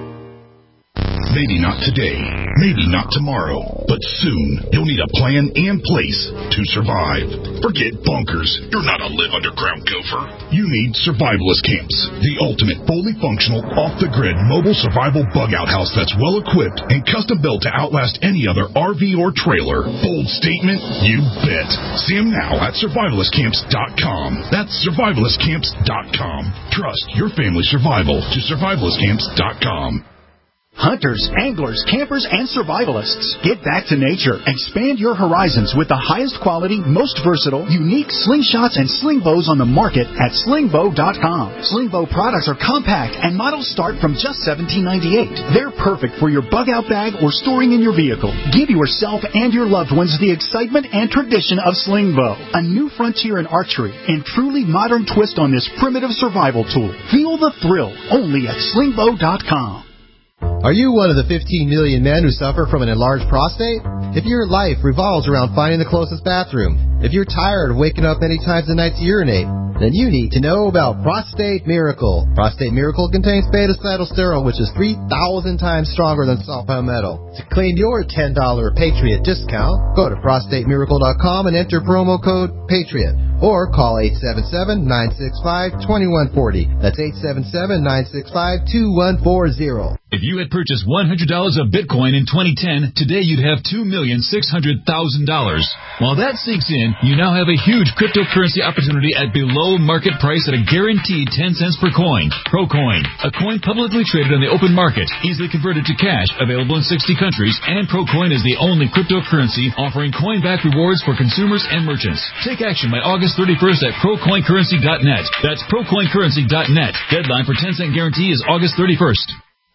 Maybe not today, maybe not tomorrow, but soon you'll need a plan in place to survive. Forget bunkers. You're not a live underground gopher. You need survivalist camps, the ultimate fully functional, off-the-grid mobile survival bug-out house that's well-equipped and custom-built to outlast any other R V or trailer. Bold statement? You bet. See them now at survivalist camps dot com. That's survivalist camps dot com. Trust your family's survival to survivalist camps dot com. Hunters, anglers, campers, and survivalists, get back to nature. Expand your horizons with the highest quality, most versatile, unique slingshots and sling bows on the market at sling bow dot com. Sling bow products are compact and models start from just seventeen ninety-eight. They're perfect for your bug out bag or storing in your vehicle. Give yourself and your loved ones the excitement and tradition of sling bow, a new frontier in archery and truly modern twist on this primitive survival tool. Feel the thrill only at sling bow dot com. Are you one of the fifteen million men who suffer from an enlarged prostate? If your life revolves around finding the closest bathroom, if you're tired of waking up many times a night to urinate, then you need to know about Prostate Miracle. Prostate Miracle contains beta-cytosterol, which is three thousand times stronger than salt palmetto. To claim your ten dollars Patriot discount, go to prostate miracle dot com and enter promo code PATRIOT. Or call eight seven seven, nine six five, two one four zero. That's eight seven seven, nine six five, two one four zero. If you had purchased one hundred dollars of Bitcoin in twenty ten, today you'd have two million million six hundred thousand dollars. While that sinks in, you now have a huge cryptocurrency opportunity at below market price at a guaranteed ten cents per coin. ProCoin, a coin publicly traded on the open market, easily converted to cash, available in sixty countries, and ProCoin is the only cryptocurrency offering coin-back rewards for consumers and merchants. Take action by August thirty-first at procoin currency dot net. That's procoin currency dot net. Deadline for ten cent guarantee is August thirty-first.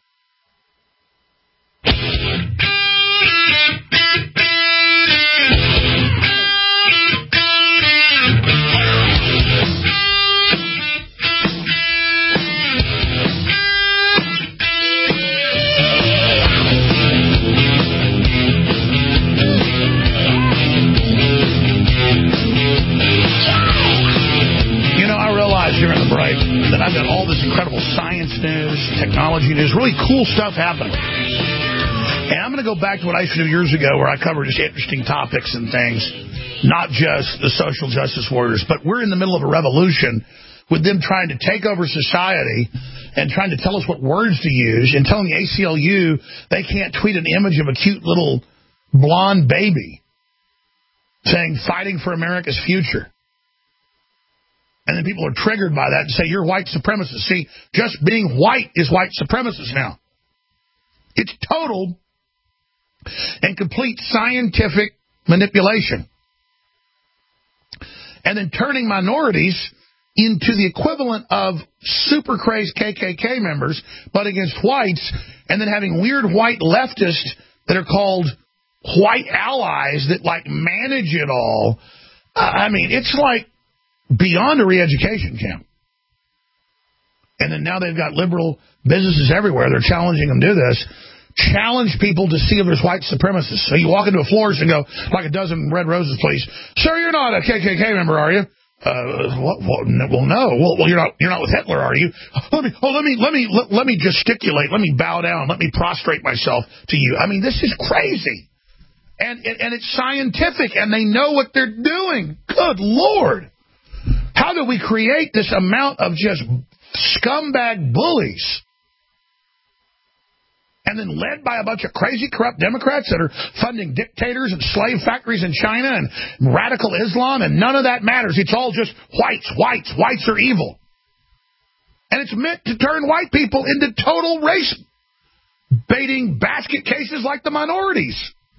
During the break that I've got all this incredible science news, technology news, really cool stuff happening. And I'm going to go back to what I used to do years ago where I covered just interesting topics and things, not just the social justice warriors, but we're in the middle of a revolution with them trying to take over society and trying to tell us what words to use and telling the A C L U they can't tweet an image of a cute little blonde baby saying, fighting for America's future. And then people are triggered by that and say, you're white supremacist. See, just being white is white supremacist now. It's total and complete scientific manipulation. And then turning minorities into the equivalent of super crazed K K K members, but against whites, and then having weird white leftists that are called white allies that, like, manage it all. Uh, I mean, it's like beyond a re-education camp. And then now they've got liberal businesses everywhere. They're challenging them to do this. Challenge people to see if there's white supremacists. So you walk into a florist and go, like a dozen red roses, please. Sir, you're not a K K K member, are you? Uh, what, what, well, no. Well, well, you're not. You're not with Hitler, are you? Let me. Oh, let me. Let me. Let, let me gesticulate. Let me bow down. Let me prostrate myself to you. I mean, this is crazy, and and, and it's scientific, and they know what they're doing. Good Lord. How do we create this amount of just scumbag bullies? And then led by a bunch of crazy, corrupt Democrats that are funding dictators and slave factories in China and radical Islam, and none of that matters. It's all just whites, whites, whites are evil. And it's meant to turn white people into total race-baiting basket cases like the minorities.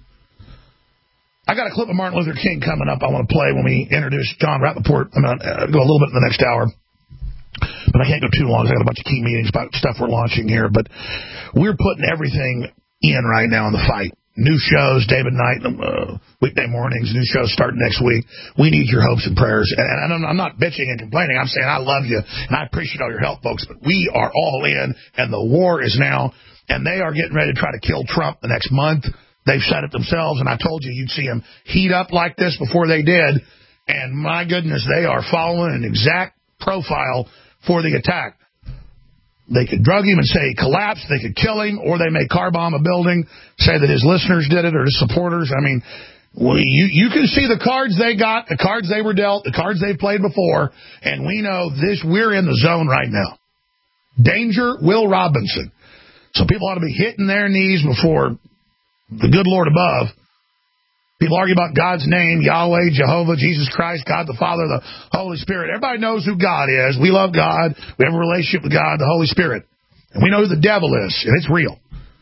I got a clip of Martin Luther King coming up I want to play when we introduce John Rappaport. I'm going to go a little bit in the next hour, but I can't go too long because I got a bunch of key meetings about stuff we're launching here. But we're putting everything in right now in the fight. New shows, David Knight, uh, weekday mornings, new shows starting next week. We need your hopes and prayers. And, and I'm not bitching and complaining. I'm saying I love you, and I appreciate all your help, folks. But we are all in, and the war is now, and they are getting ready to try to kill Trump the next month. They've said it themselves, and I told you you'd see them heat up like this before they did. And my goodness, they are following an exact profile for the attack. They could drug him and say he collapsed. They could kill him, or they may car bomb a building, say that his listeners did it or his supporters. I mean, we, you, you can see the cards they got, the cards they were dealt, the cards they've played before, and we know this. We're in the zone right now. Danger, Will Robinson. So people ought to be hitting their knees before the good Lord above. People argue about God's name, Yahweh, Jehovah, Jesus Christ, God the Father, the Holy Spirit. Everybody knows who God is. We love God. We have a relationship with God, the Holy Spirit. And we know who the devil is, and it's real.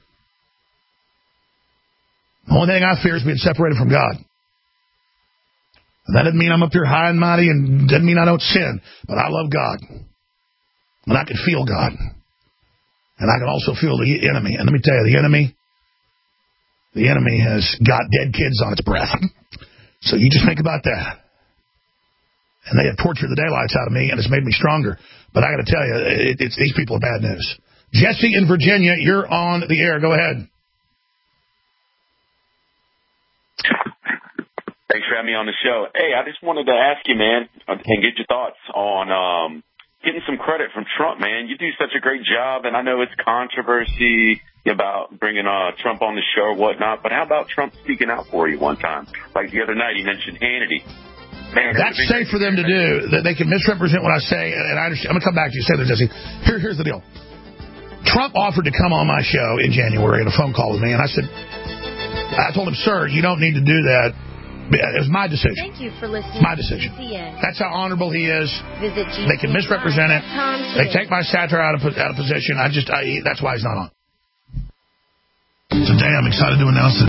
The only thing I fear is being separated from God. And that doesn't mean I'm up here high and mighty, and doesn't mean I don't sin. But I love God. And I can feel God. And I can also feel the enemy. And let me tell you, the enemy... The enemy has got dead kids on its breath. So you just think about that. And they have tortured the daylights out of me, and it's made me stronger. But I got to tell you, it, it's, these people are bad news. Jesse in Virginia, you're on the air. Go ahead. Thanks for having me on the show. Hey, I just wanted to ask you, man, and get your thoughts on um, getting some credit from Trump, man. You do such a great job, and I know it's controversy about bringing uh, Trump on the show or whatnot, but how about Trump speaking out for you one time? Like the other night, he mentioned Hannity. Man, that's safe for them to do. That they can misrepresent what I say, and I understand. I'm going to come back to you. Say that, Jesse. Here, here's the deal. Trump offered to come on my show in January in a phone call with me, and I said, I told him, sir, you don't need to do that. It was my decision. Thank you for listening. My decision. To G C N. That's how honorable he is. Visit G C N. They can misrepresent it. They take my satire out of out of position. I just I, that's why he's not on. Today I'm excited to announce that